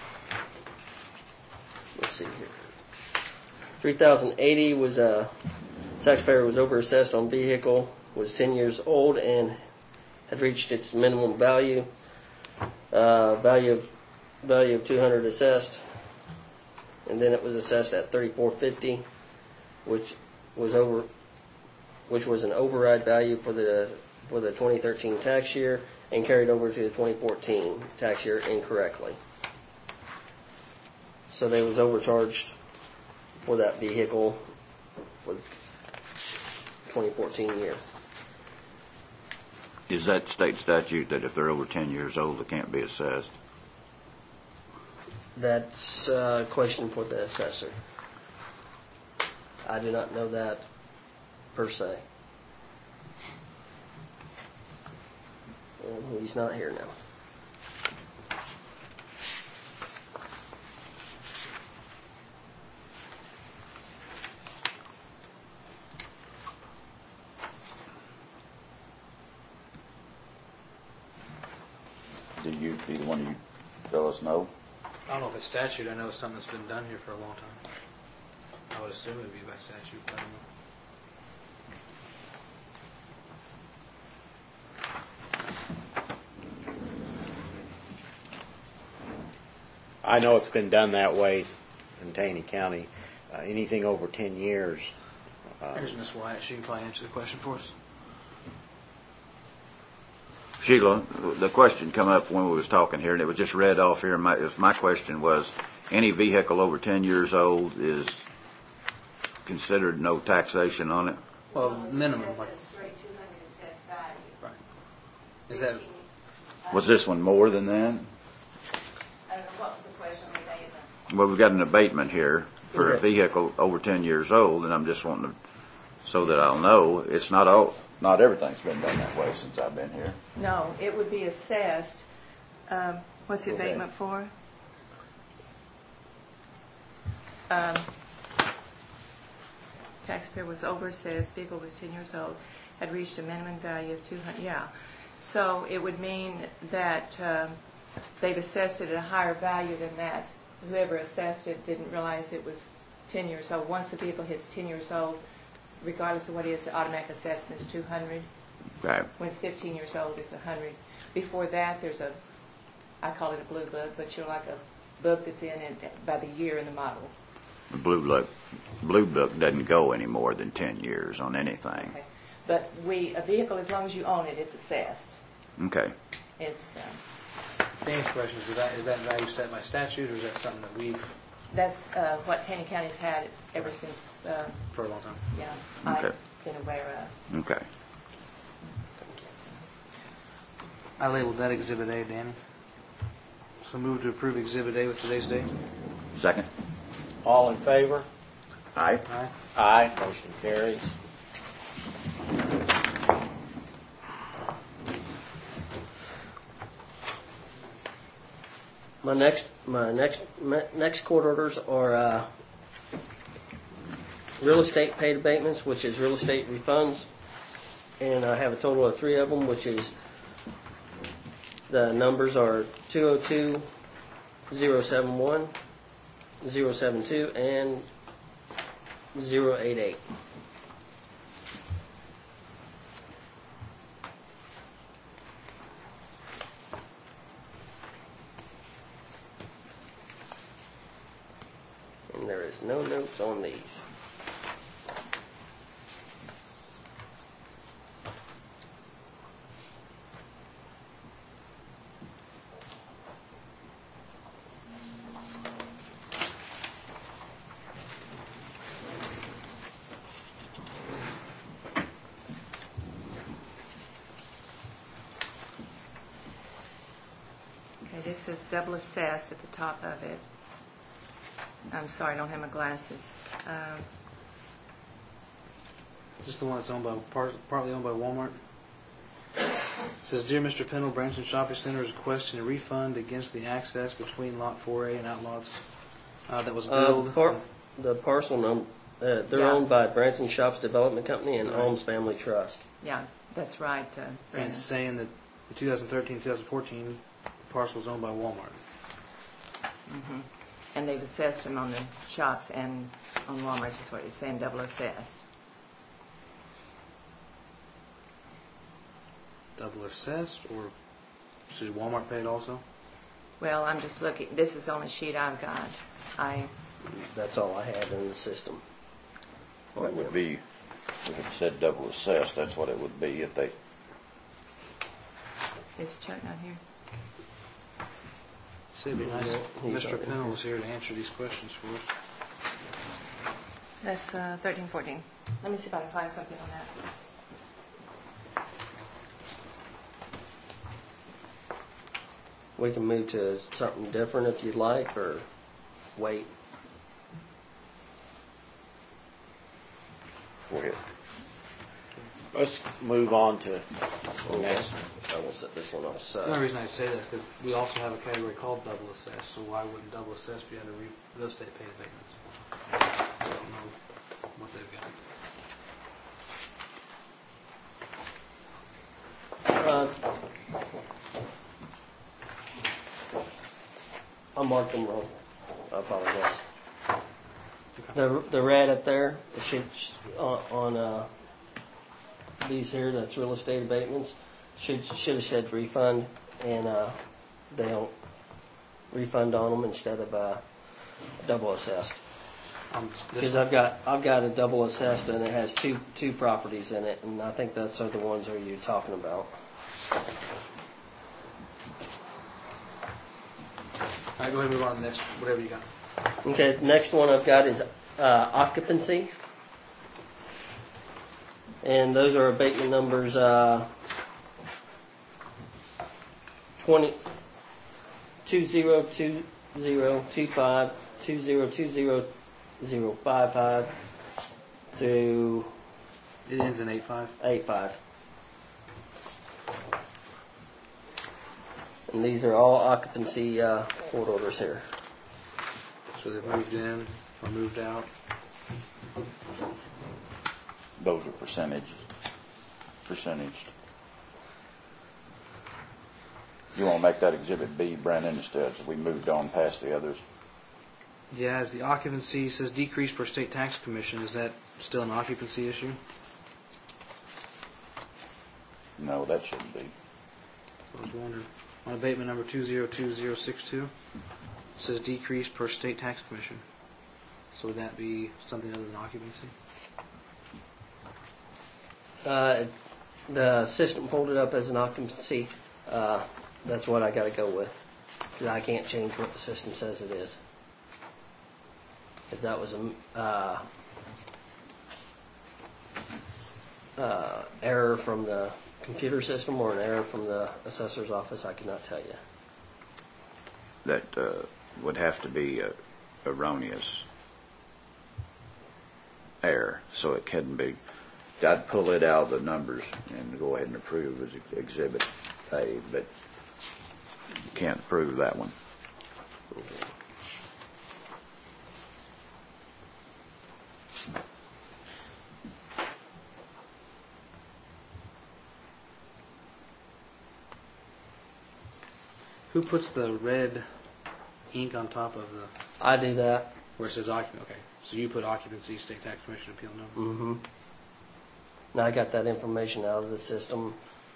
let's see here. three thousand eighty was a taxpayer was overassessed on vehicle, was ten years old and had reached its minimum value. Uh, value of value of two hundred assessed, and then it was assessed at thirty-four fifty, which was over, which was an override value for the for the twenty thirteen tax year, and carried over to the twenty fourteen tax year incorrectly. So they was overcharged for that vehicle for the twenty fourteen year. Is that state statute that if they're over ten years old, they can't be assessed? That's a question for the assessor. I do not know that per se. And he's not here now. Do you, either one of you fellas know? I don't know if it's statute. I know it's something that's been done here for a long time. I would assume it would be by statute, but I don't know. I know it's been done that way in Taney County. Uh, anything over ten years. Uh, Here's Miss Wyatt. She can probably answer the question for us. Sheila, the question come up when we was talking here, and it was just read off here. My, if my question was, any vehicle over ten years old is considered no taxation on it? Well, minimum. It's Like, a straight two hundred assessed value. right. Is that Was this one more than that? I don't know, what was the question on the abatement? Well, we've got an abatement here for a Okay. vehicle over ten years old, and I'm just wanting to, so that I'll know, it's not all, not everything's been done that way since I've been here. No, it would be assessed, um, what's the Okay. abatement for? Um, Taxpayer was overassessed, vehicle was ten years old, had reached a minimum value of two hundred, yeah. So it would mean that um, they've assessed it at a higher value than that. Whoever assessed it didn't realize it was ten years old. Once the vehicle hits ten years old, regardless of what it is, the automatic assessment is two hundred. Okay. When it's fifteen years old, it's one hundred. Before that, there's a, I call it a blue book, but you're like a book that's in it by the year and the model. The blue book, blue book doesn't go any more than ten years on anything. Okay. But we, a vehicle, as long as you own it, it's assessed. Okay. It's, um, Dan's question is, is that, is that value set by statute, or is that something that we've, that's uh, what Taney County's had ever since, uh, for a long time? yeah, Okay. I've been aware of. Okay. I labeled that Exhibit A, Danny. So move to approve Exhibit A with today's date. Second? all in favor? Aye. Aye. Aye. Motion carries. My next, my next, my next court orders are uh, real estate paid abatements, which is real estate refunds, and I have a total of three of them, which is the numbers are two oh two, zero seven one, zero seven two, and zero eight eight. And there is no notes on these. Okay, this says double assessed at the top of it. I'm sorry, I don't have my glasses. Um, Is this the one that's owned by, part- partly owned by Walmart? It says, Dear Mister Pendle, Branson Shopping Center is requesting a refund against the access between Lot four A and Outlots uh, that was Uh, billed. par- the parcel number, uh, they're Yeah. owned by Branson Shops Development Company and Right. Holmes Family Trust. Yeah, that's right. uh, And Brandon. it's saying that in twenty thirteen, twenty fourteen, the parcel is owned by Walmart. Mhm. And they've assessed them on the shops and on Walmart, is what it's saying, double assessed. Double assessed, or should Walmart pay it also? Well, I'm just looking, this is the only sheet I've got. I, That's all I had in the system. Well, it would be, if it said double assessed, that's what it would be if they, is Chuck not here? So it'd be nice if He's Mister already Pendle here. was here to answer these questions for us. That's uh, thirteen, fourteen. Let me see if I can find something on that. We can move to something different if you'd like, or wait. go ahead. Let's move on to the next. I will set this one off. The only So, reason I say that is because we also have a category called double assessed, so why wouldn't double assessed be under re- real estate paid abatements? I don't know what they've got. uh, I marked them wrong. I apologize. The the red up there, it should on, on uh, these here. That's real estate abatements. Should should have said refund, and uh, they don't refund on them instead of uh, double assessed. Um, Because I've got I've got a double assessed, and it has two two properties in it, and I think those are the ones that you're talking about. All right, go ahead and move on to the next, whatever you got. Okay, the next one I've got is uh, occupancy. And those are abatement numbers uh, twenty, two zero two zero two five, two zero two zero zero five five through It ends in eight five. eight five. And these are all occupancy uh, court orders here. So they've moved in or moved out. Those are percentage, percentaged. You want to make that Exhibit B, Brandon, instead, so we moved on past the others? Yeah, as the occupancy says decrease per state tax commission, is that still an occupancy issue? No, that shouldn't be. I was wondering. On abatement number two zero two zero six two, it says decrease per state tax commission. So would that be something other than occupancy? Uh, the system pulled it up as an occupancy. Uh, that's what I got to go with. 'Cause I can't change what the system says it is. If that was an uh, uh, error from the computer system or an error from the assessor's office, I cannot tell you. That uh, would have to be a erroneous error, so it couldn't be. I'd pull it out of the numbers and go ahead and approve as Exhibit A, but you can't approve that one. Okay. Who puts the red ink on top of the, I do that. where it says occupancy? Okay, so you put occupancy, state tax commission appeal number. Mm-hmm. Now I got that information out of the system.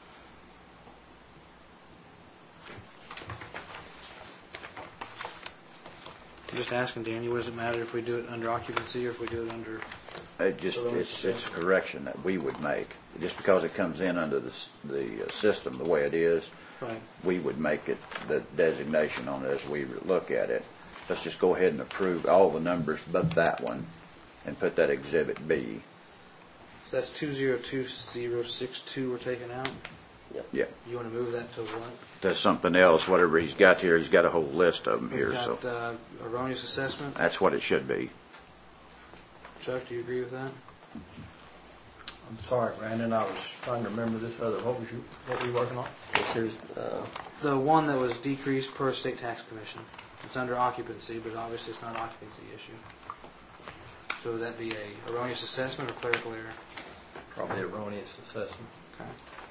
I'm just asking, Danny, what does it matter if we do it under occupancy or if we do it under? It just, it's, it's a correction that we would make. Just because it comes in under the, s- the uh, system the way it is, Right. we would make it the designation on it as we look at it. Let's just go ahead and approve all the numbers but that one and put that Exhibit B. So that's two zero two zero six two we're taking out? Yeah. You want to move that to what? To something else, whatever he's got here, he's got a whole list of them here, We've so got uh, erroneous assessment. that's what it should be. Chuck, do you agree with that? I'm sorry, Brandon, I was trying to remember this other, what was you, what were you working on? This here's uh, The one that was decreased per state tax commission. It's under occupancy, but obviously it's not an occupancy issue. So would that be a erroneous assessment or clerical error? Probably erroneous assessment. Okay.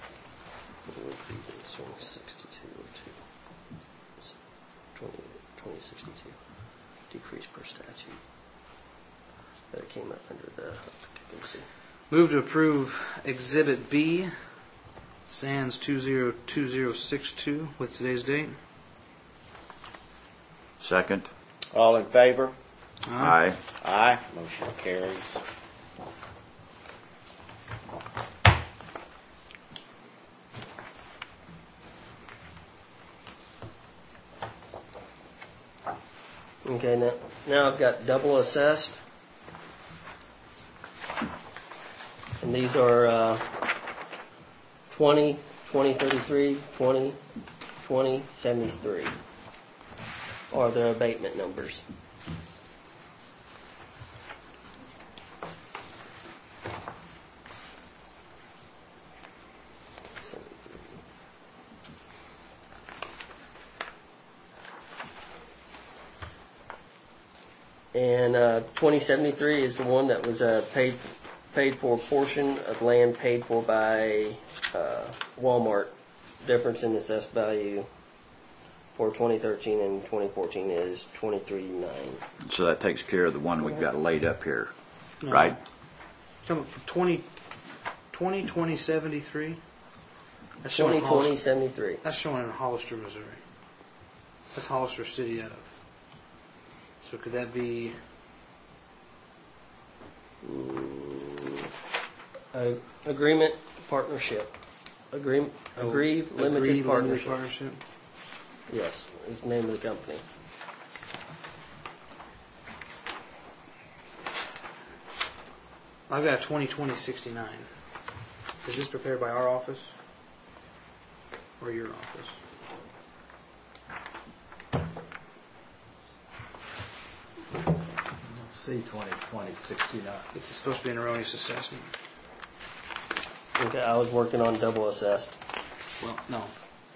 sixty-two oh two. twenty sixty-two. Decrease per statute. That came up under the occupancy. Move to approve Exhibit B, sans two zero two zero six two with today's date. Second? All in favor? Aye. Aye. Motion carries. Okay, now, now I've got double assessed. And these are uh, twenty, twenty thirty-three, twenty, twenty seventy-three. Are the abatement numbers. And uh, twenty seventy-three is the one that was uh, paid paid for portion of land paid for by uh, Walmart. Difference in assessed value for twenty thirteen and twenty fourteen is twenty-three nine. So that takes care of the one we've got laid up here, right? Talking for twenty, twenty, twenty, seventy-three? That's showing Twenty in twenty Hollister, seventy-three. that's showing in Hollister, Missouri. That's Hollister City of. So could that be, Uh, agreement partnership. Agree, agree limited Agree Limited partnership. Partnership? Yes, is the name of the company. I've got twenty, twenty, sixty-nine. Is this prepared by our office? Or your office? C twenty twenty sixty-nine. It's supposed to be an erroneous assessment. Okay, I was working on double assessed. Well, no.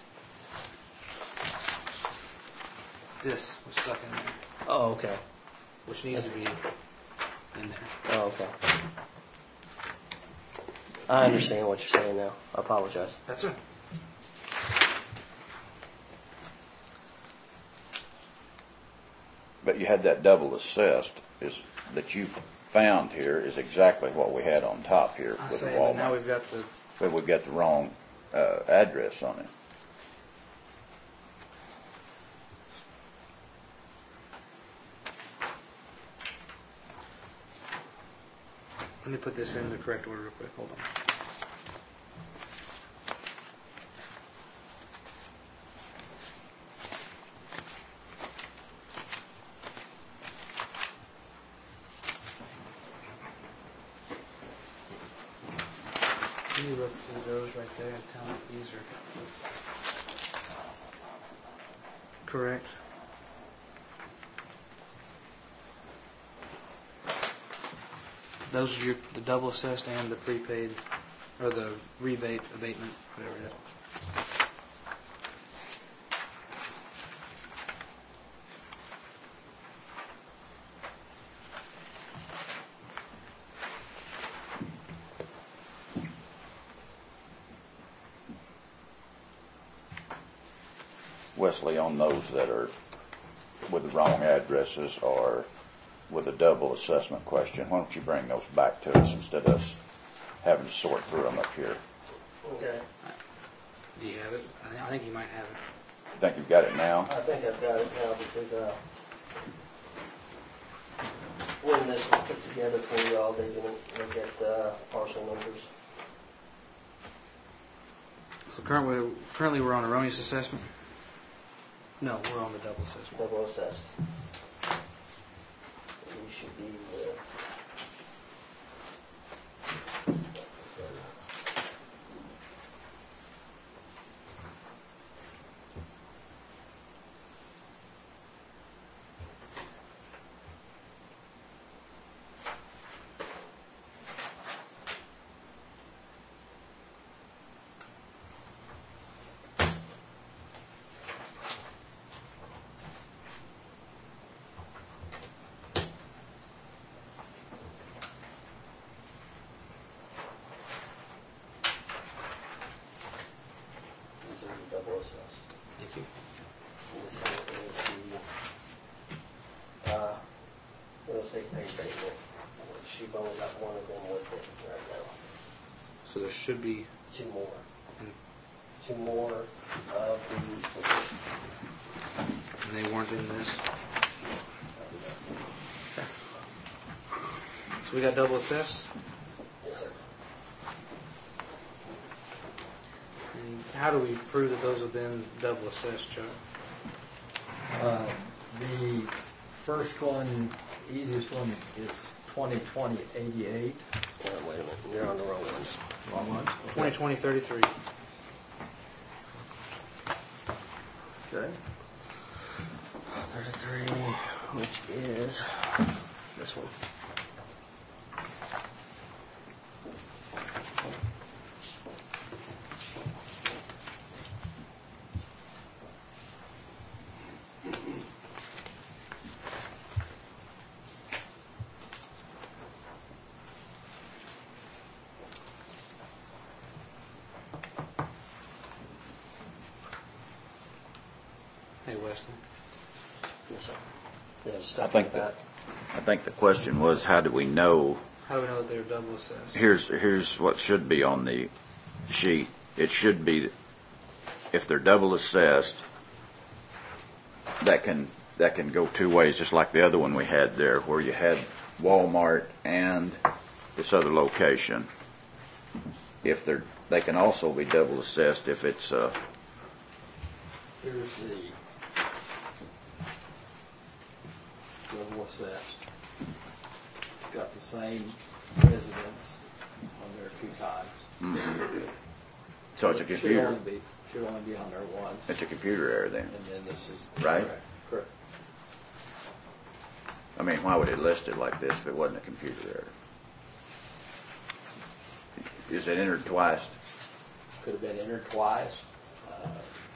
This was stuck in there, Oh, okay. which needs to be in there. Oh, okay. I understand what you're saying now. I apologize. That's it. But you had that double assessed is that you found here is exactly what we had on top here I with the say, but now Walmart. we've got the, But we've got the wrong uh, address on it. let me put this in the correct order real quick. Hold on. Let me look through those right there and tell me if these are correct. Those are your, the double assessed and the prepaid, or the rebate abatement, whatever it is. Wesley, on those that are with the wrong addresses or with a double assessment question, why don't you bring those back to us instead of us having to sort through them up here? Okay. Do you have it? I think, I think you might have it. You think you've got it now? I think I've got it now because uh, when this was put together for y'all, they didn't look at the parcel numbers. So currently, currently we're on erroneous assessment? No, we're on the double assessment. Double assessed. We should be with. Double assessed. Thank you. And this one is the uh, real estate pay statement. She's only got one of them with it right now. So there should be, Two more. and Two more of the. they weren't in this. So we got double assessed? Yes, sir. And how do we prove that those have been double assessed, Chuck? Uh, The first one, easiest one is twenty twenty eighty-eight. Yeah, wait a minute. You're on the wrong ones. Wrong one? twenty twenty thirty-three. Okay. thirty-three, which is this one. Hey, address them. Yes, sir. They have I stuff think like that, that. I think the question was, how do we know? How do we know that they're double assessed? Here's, here's what should be on the sheet. It should be, if they're double assessed, that can, that can go two ways, just like the other one we had there, where you had Walmart and this other location. If they're, they can also be double assessed if it's, uh, Here's the double assessed. It's got the same residence on there two times. so it's a It should computer, only be, should only be on there once. it's a computer error then. And then this is. Right. Correct. Correct. I mean, why would it list it like this if it wasn't a computer error? Is it entered twice? Could have been entered twice. Uh,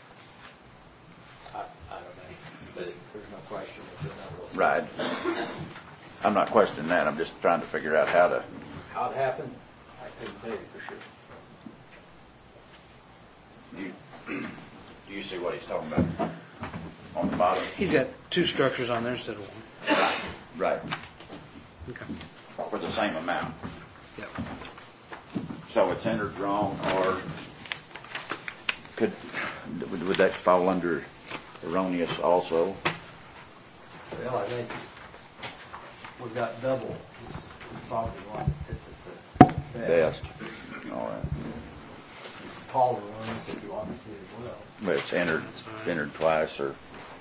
I, I don't know, but there's no question that there's no. Right. I'm not questioning that. I'm just trying to figure out how to. How it happened, I couldn't tell you for sure. Do you, do you see what he's talking about on the bottom? He's got two structures on there instead of one. Right. Okay. For the same amount. Yep. So it's entered wrong, or could would, would that fall under erroneous also? Well, I think we've got double. It's it's probably one that fits at the best. Best. All right. Taller ones if you want to as well. But it's entered entered twice, or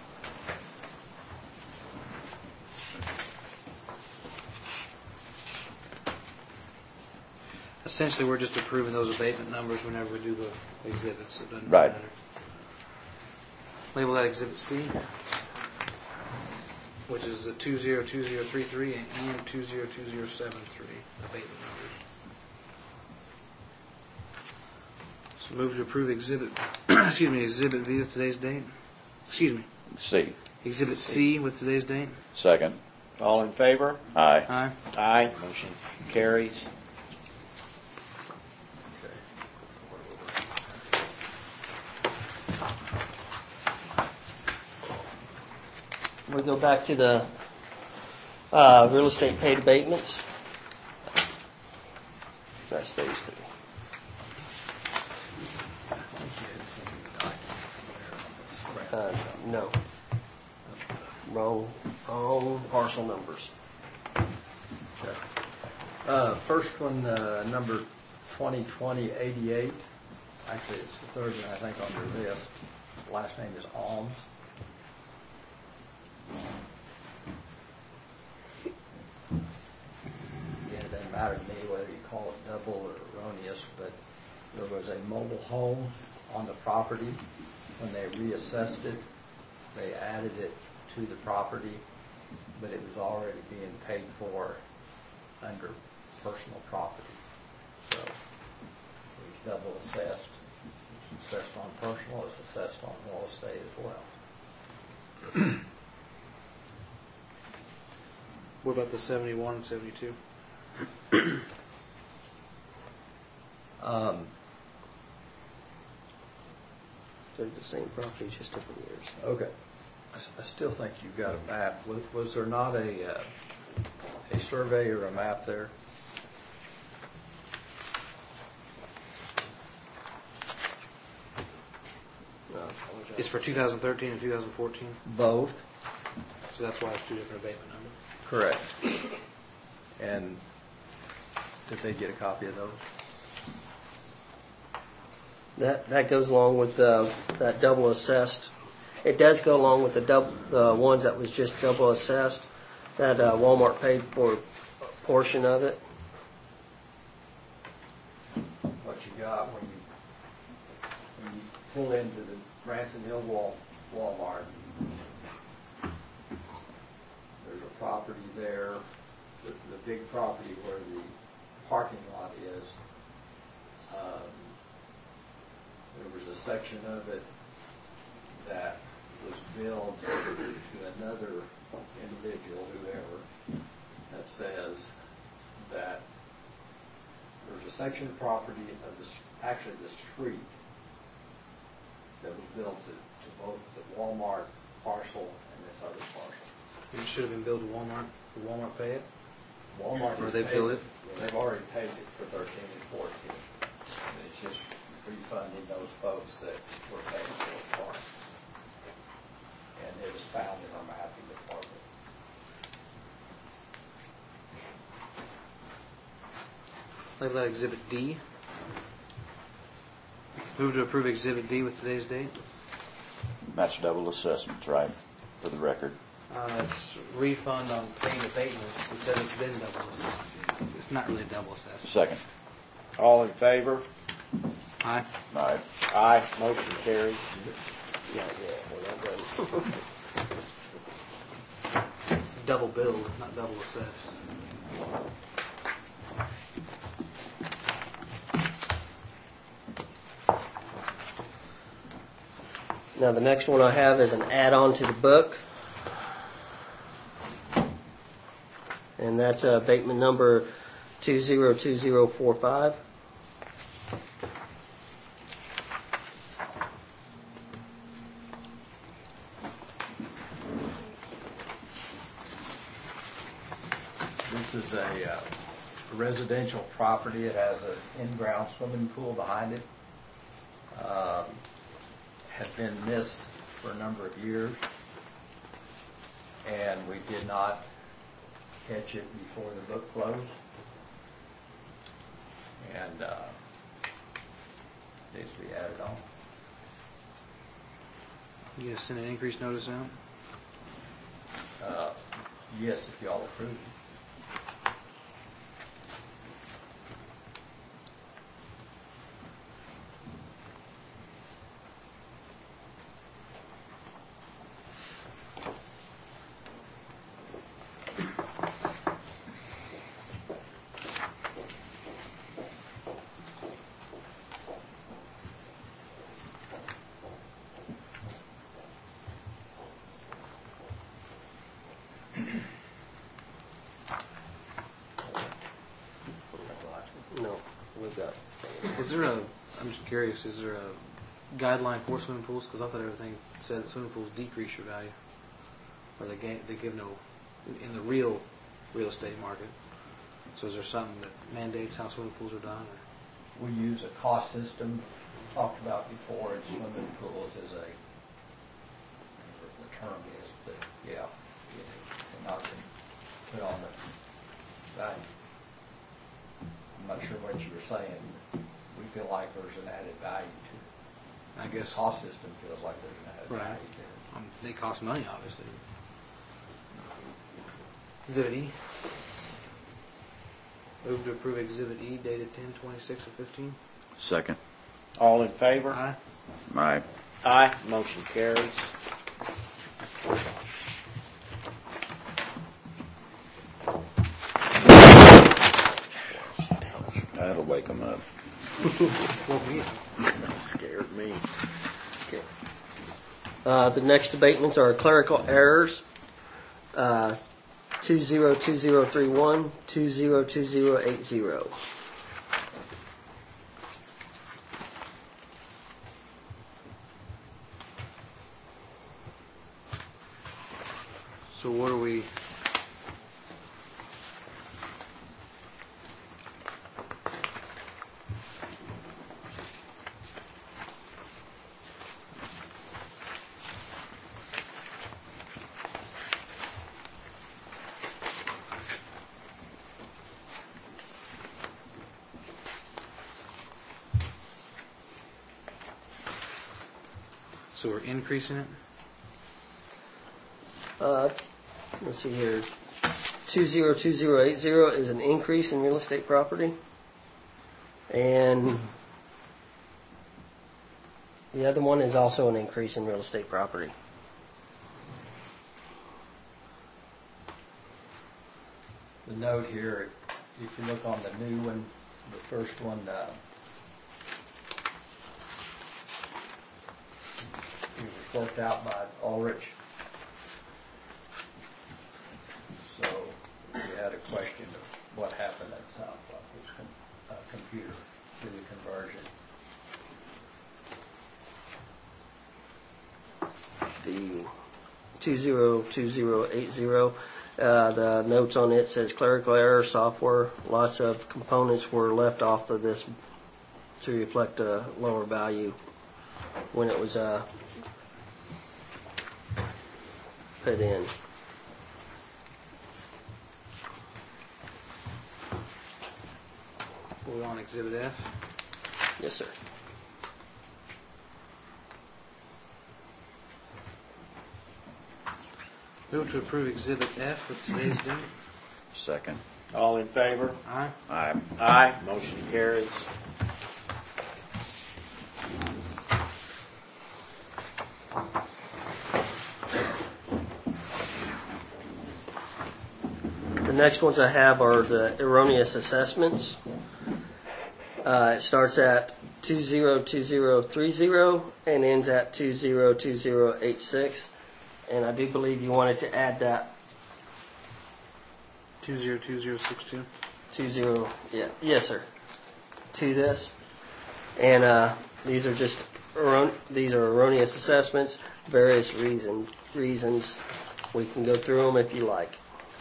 Essentially, we're just approving those abatement numbers whenever we do the exhibits. It doesn't Right. matter. Label that Exhibit C, which is the two zero two zero three three and two zero two zero seven three abatement numbers. So move to approve Exhibit, excuse me, Exhibit V with today's date. Excuse me, C. Exhibit C with today's date. Second. All in favor? Aye. Aye. Aye. Motion carries. We go back to the uh, real estate paid abatements. That stays to me. Uh, no. Wrong, wrong parcel numbers. Uh, first one, uh, number twenty twenty eighty-eight. Actually, it's the third one, I think, on your list. Last name is Alms. Again, it doesn't matter to me whether you call it double or erroneous, but there was a mobile home on the property. When they reassessed it, they added it to the property, but it was already being paid for under personal property. So it was double assessed. It's assessed on personal, it's assessed on real estate as well. What about the seventy-one and seventy-two? Um, They're the same properties, just different years. okay. I, s- I still think you've got a map. Was, was there not a, uh, a survey or a map there? No, I apologize. It's for two thousand thirteen and two thousand fourteen, Both. so that's why it's two different abatement numbers. Correct. And did they get a copy of those? That that goes along with the, that double assessed. It does go along with the double, the ones that was just double assessed. That uh, Walmart paid for a portion of it. What you got when you, when you pull into the Branson Hill Wal, Walmart. There's a property there, the, the big property where the parking lot is. Um, there was a section of it that was billed to another individual, whoever, that says that there's a section of property of the, s- actually the street that was built to, to both the Walmart parcel and this other parcel. It should have been billed to Walmart. Did Walmart pay it? Walmart Or has they paid bill it? They've already paid it for thirteen and fourteen. And it's just refunding those folks that were paying for the park. And it was found in our mapping department. Label that Exhibit D. Move to approve Exhibit D with today's date. That's double assessments, right, for the record? Uh, it's refund on paid abatements because it's been double assessed. It's not really double assessed. Second. All in favor? Aye. Aye. Aye. Motion carries. It's double billed, not double assessed. Now, the next one I have is an add-on to the book. And that's uh, abatement number two zero two zero four five. This is a uh, residential property. It has an in-ground swimming pool behind it. Um, had been missed for a number of years, and we did not catch it before the book closed. And uh, needs to be added on. You gonna send an increase notice out? Uh, yes, if y'all approve it. No, we've got. Is there a, I'm just curious, is there a guideline for swimming pools? Because I thought everything said that swimming pools decrease your value. Or they, ga- they give no, in the real real estate market. So is there something that mandates how swimming pools are done? Or? We use a cost system, talked about before, and swimming pools is a, whatever the term is, but yeah, it's not been put on the value. I'm not sure what you were saying. We feel like there's an added value to it. I The guess cost system feels like there's an added Right. value to it. um, they cost money, obviously. Exhibit E. Move to approve Exhibit E dated ten twenty-six of fifteen. Second. All in favor? Aye. Aye. Aye. Motion carries. That'll wake them up. Scared me. Okay. Uh, the next abatements are clerical errors. Uh, two zero two zero three one, two zero two zero eight zero. So what are we? So we're increasing it? Uh, let's see here. two zero two zero eight zero is an increase in real estate property. And the other one is also an increase in real estate property. The note here, if you look on the new one, the first one, uh, it was worked out by Ulrich. So we had a question of what happened at South Buffalo's com- uh, computer through the conversion. The two zero two zero eight zero. Uh, the notes on it says clerical error, software. Lots of components were left off of this to reflect a lower value when it was uh, put in. We're on Exhibit F. Yes, sir. Move to approve Exhibit F with today's date. Second. All in favor? Aye. Aye. Aye. Motion carries. The next ones I have are the erroneous assessments. Uh, it starts at two zero two zero three zero and ends at two zero two zero eight six. And I do believe you wanted to add that two zero two zero six two. two zero, yeah, yes, sir, to this. And uh, these are just erron- these are erroneous assessments, various reason reasons. We can go through them if you like.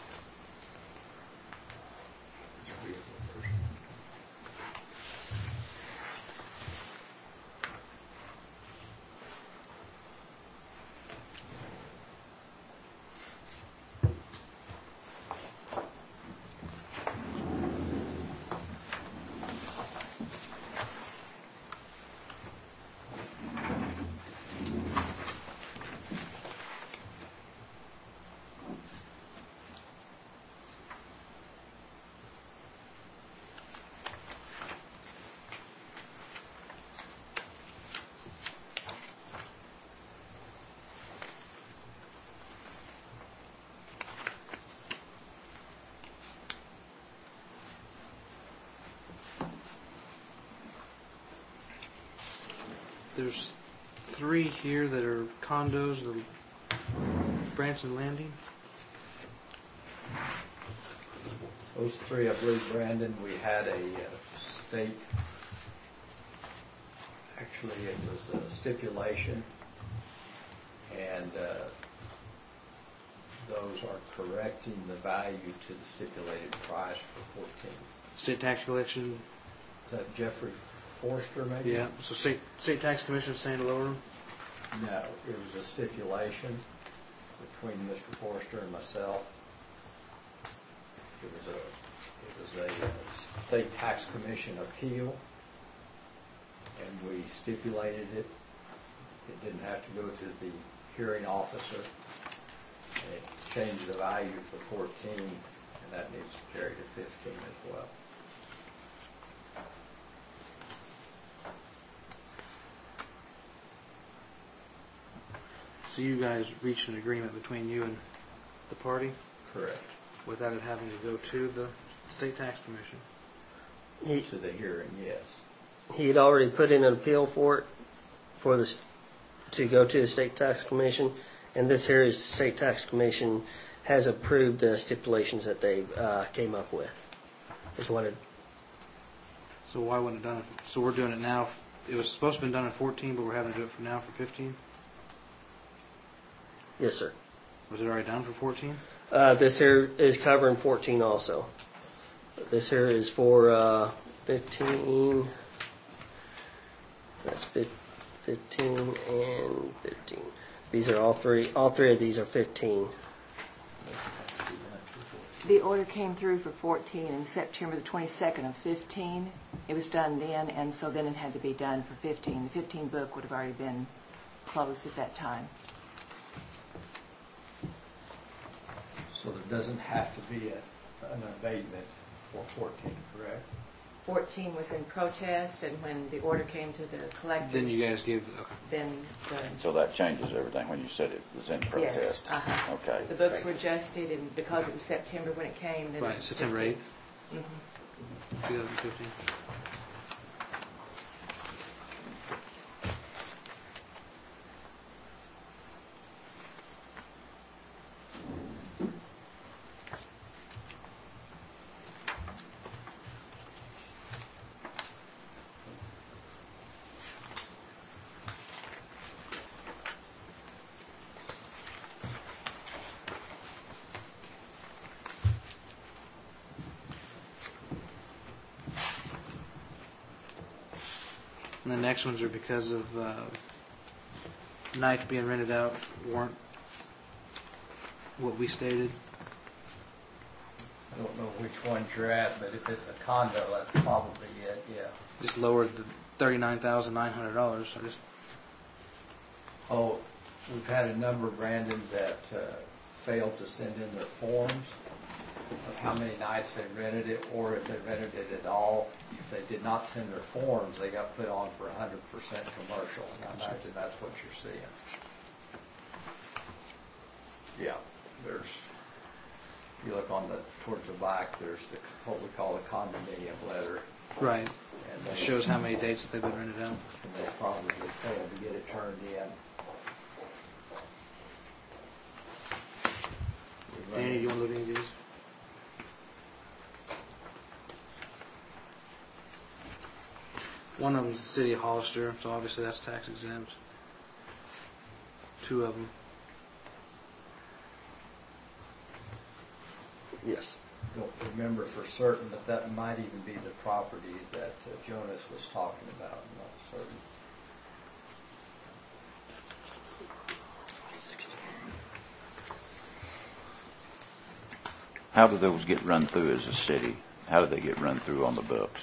There's three here that are condos, the Branson Landing. Those three, I believe, Brandon, we had a uh, state, actually it was a stipulation, and uh, those are correcting the value to the stipulated price for fourteen. State tax collection. Is that Jeffrey Forster, maybe? Yeah. So state state tax commission is saying to lower them. No, it was a stipulation between Mister Forster and myself. It was a, it was a uh, state tax commission appeal, and we stipulated it. It didn't have to go to the hearing officer. And it changed the value for fourteen, and that needs to carry to fifteen as well. So you guys reached an agreement between you and the party Correct. without it having to go to the state tax commission. He, To the hearing, yes. he had already put in an appeal for it, for the, to go to the state tax commission, and this here is state tax commission has approved the stipulations that they uh, came up with. Is what it, So why wasn't it done? So we're doing it now. It was supposed to have been done in fourteen, but we're having to do it for now for fifteen. yes, sir. Was it already done for fourteen? Uh, this here is covering fourteen also. This here is for uh, fifteen. That's fif- fifteen and fifteen. These are all three. All three of these are fifteen. The order came through for fourteen in September the twenty-second of fifteen. It was done then, and so then it had to be done for fifteen. The fifteen book would have already been closed at that time. So there doesn't have to be a, an abatement for fourteen, correct? fourteen was in protest, and when the order came to the collector, Then you guys gave. Okay. then the, So that changes everything when you said it was in protest. Yes, uh-huh. Okay. the books were adjusted, and because it was September when it came, then it Right, was September fifteen. eighth, Mhm. two thousand fifteen. And the next ones are because of uh, nights being rented out weren't what we stated. I don't know which ones you're at, but if it's a condo, that's probably it, yeah. Just lowered the thirty-nine thousand nine hundred dollars. I just Oh, we've had a number, Brandon, that uh, failed to send in their forms of how many nights they rented it, or if they rented it at all. If they did not send their forms, they got put on for one hundred percent commercial, and I imagine that's what you're seeing. Yeah, there's, if you look on the, towards the back, there's the, what we call the condominium letter. right. And It they, shows how many dates that they've been rented out. and they probably failed to get it turned in. Danny, do you want to look at any of these? One of them's the city of Hollister, so obviously that's tax exempt. Two of them. Yes. Don't remember for certain, but that might even be the property that uh, Jonas was talking about. I'm not certain. How do those get run through as a city? How do they get run through on the books?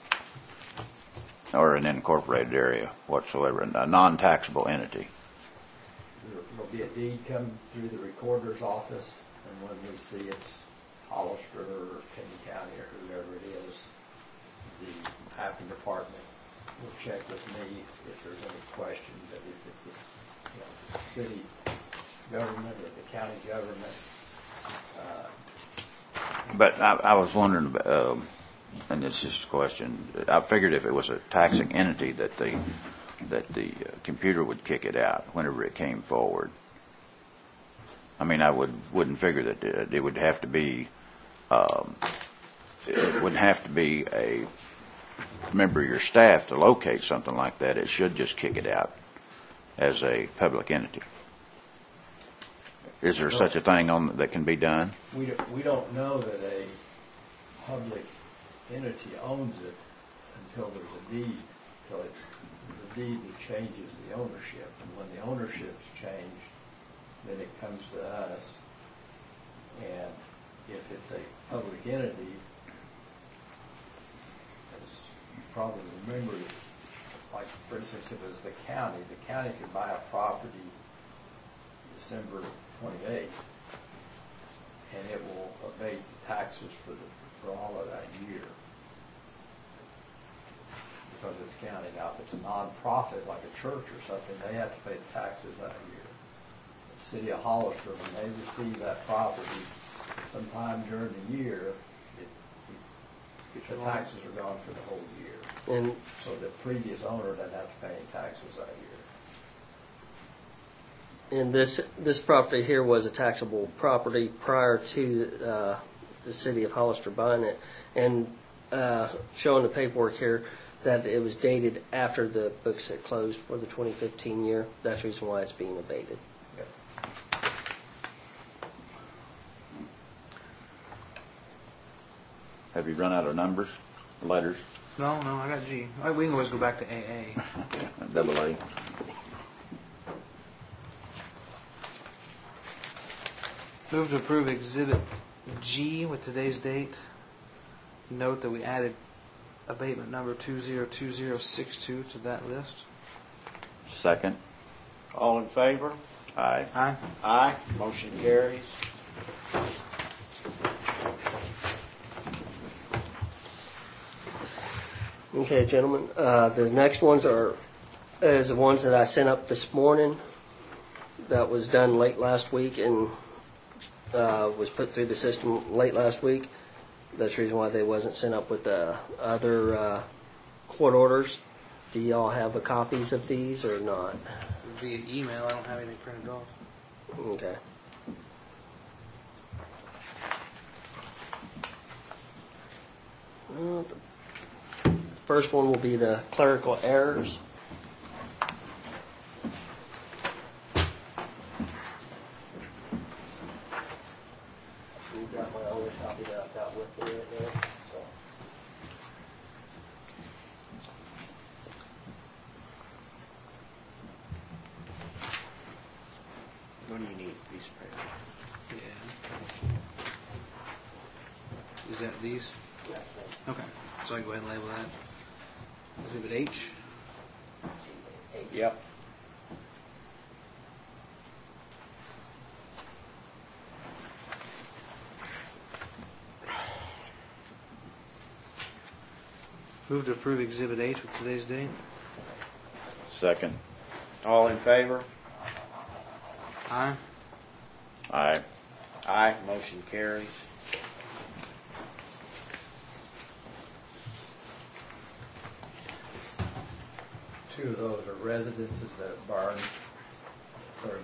Or an incorporated area whatsoever, a non-taxable entity? There will be a deed come through the recorder's office, and when we see it's Hollister or Kenny County or whoever it is, the mapping department will check with me if there's any question, but if it's this, you know, city government or the county government, uh, But I, I was wondering, um, and it's just a question, I figured if it was a taxing entity that the, that the uh, computer would kick it out whenever it came forward. I mean, I would, wouldn't figure that it, it would have to be, um, it wouldn't have to be a member of your staff to locate something like that. It should just kick it out as a public entity. Is there such a thing on that can be done? we don't, we don't know that a public entity owns it until there's a deed, until it, the deed that changes the ownership. And when the ownership's changed, then it comes to us. And if it's a public entity, as you probably remember, like for instance, if it was the county, the county could buy a property December twenty-eighth, and it will abate the taxes for the, for all of that year. Because it's county. Now, if it's a non-profit, like a church or something, they have to pay the taxes that year. The city of Hollister, when they receive that property sometime during the year, it, it, the taxes are gone for the whole year. And So the previous owner doesn't have to pay any taxes that year. And this, this property here was a taxable property prior to uh, the city of Hollister buying it. And uh, showing the paperwork here that it was dated after the books had closed for the twenty fifteen year. That's the reason why it's being abated. Have you run out of numbers, letters, No, no, I got G. All right, we can always go back to A A. double A? Move to approve Exhibit G with today's date. Note that we added abatement number two zero two zero six two to that list. Second? All in favor? Aye. Aye. Aye. Motion carries. Okay, gentlemen. Uh, the next ones are is the ones that I sent up this morning. That was done late last week and uh, was put through the system late last week. That's the reason why they wasn't sent up with the other uh, court orders. Do y'all have a copies of these or not? Via email, I don't have anything printed off. Okay. Well, the first one will be the clerical errors. You've got my only copy that I've got with me right now. So. that these? Yes, thank Okay, so I can go ahead and label that. Exhibit H. you. Eight. Yep. Move to approve Exhibit H with today's date. Second. All in favor? Aye. Aye. Aye. Motion carries. Two of those are residences that burned. Or-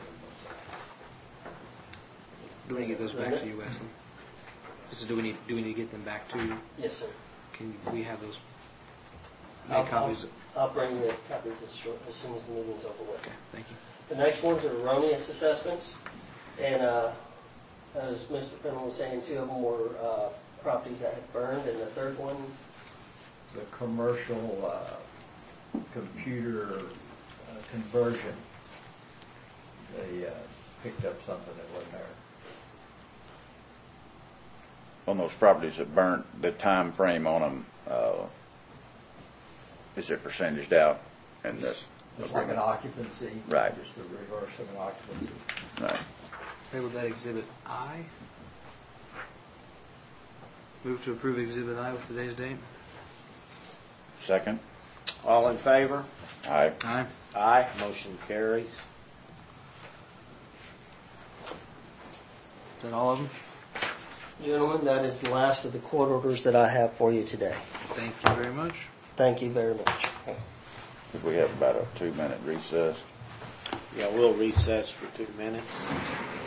Do we need to get those back to you, Wesley? So do we need, do we need to get them back to you? Yes, sir. Can we have those I'll, made copies? I'll, I'll bring the copies as, short, as soon as the meeting's over with. Okay, thank you. The next ones are erroneous assessments, and uh, as Mister Pennell was saying, two of them were uh, properties that had burned, and the third one, The commercial uh, computer uh, conversion, they uh, picked up something that wasn't there. On those properties that burnt, the time frame on them, uh, is it percentaged out? And this, It's like an occupancy. Right. Just the reverse of an occupancy. right. Label that Exhibit I. Move to approve Exhibit I with today's date. Second. All in favor? Aye. Aye. Aye. Motion carries. Is that all of them? gentlemen, that is the last of the court orders that I have for you today. Thank you very much. Thank you very much. We have about a two-minute recess. Yeah, we'll recess for two minutes.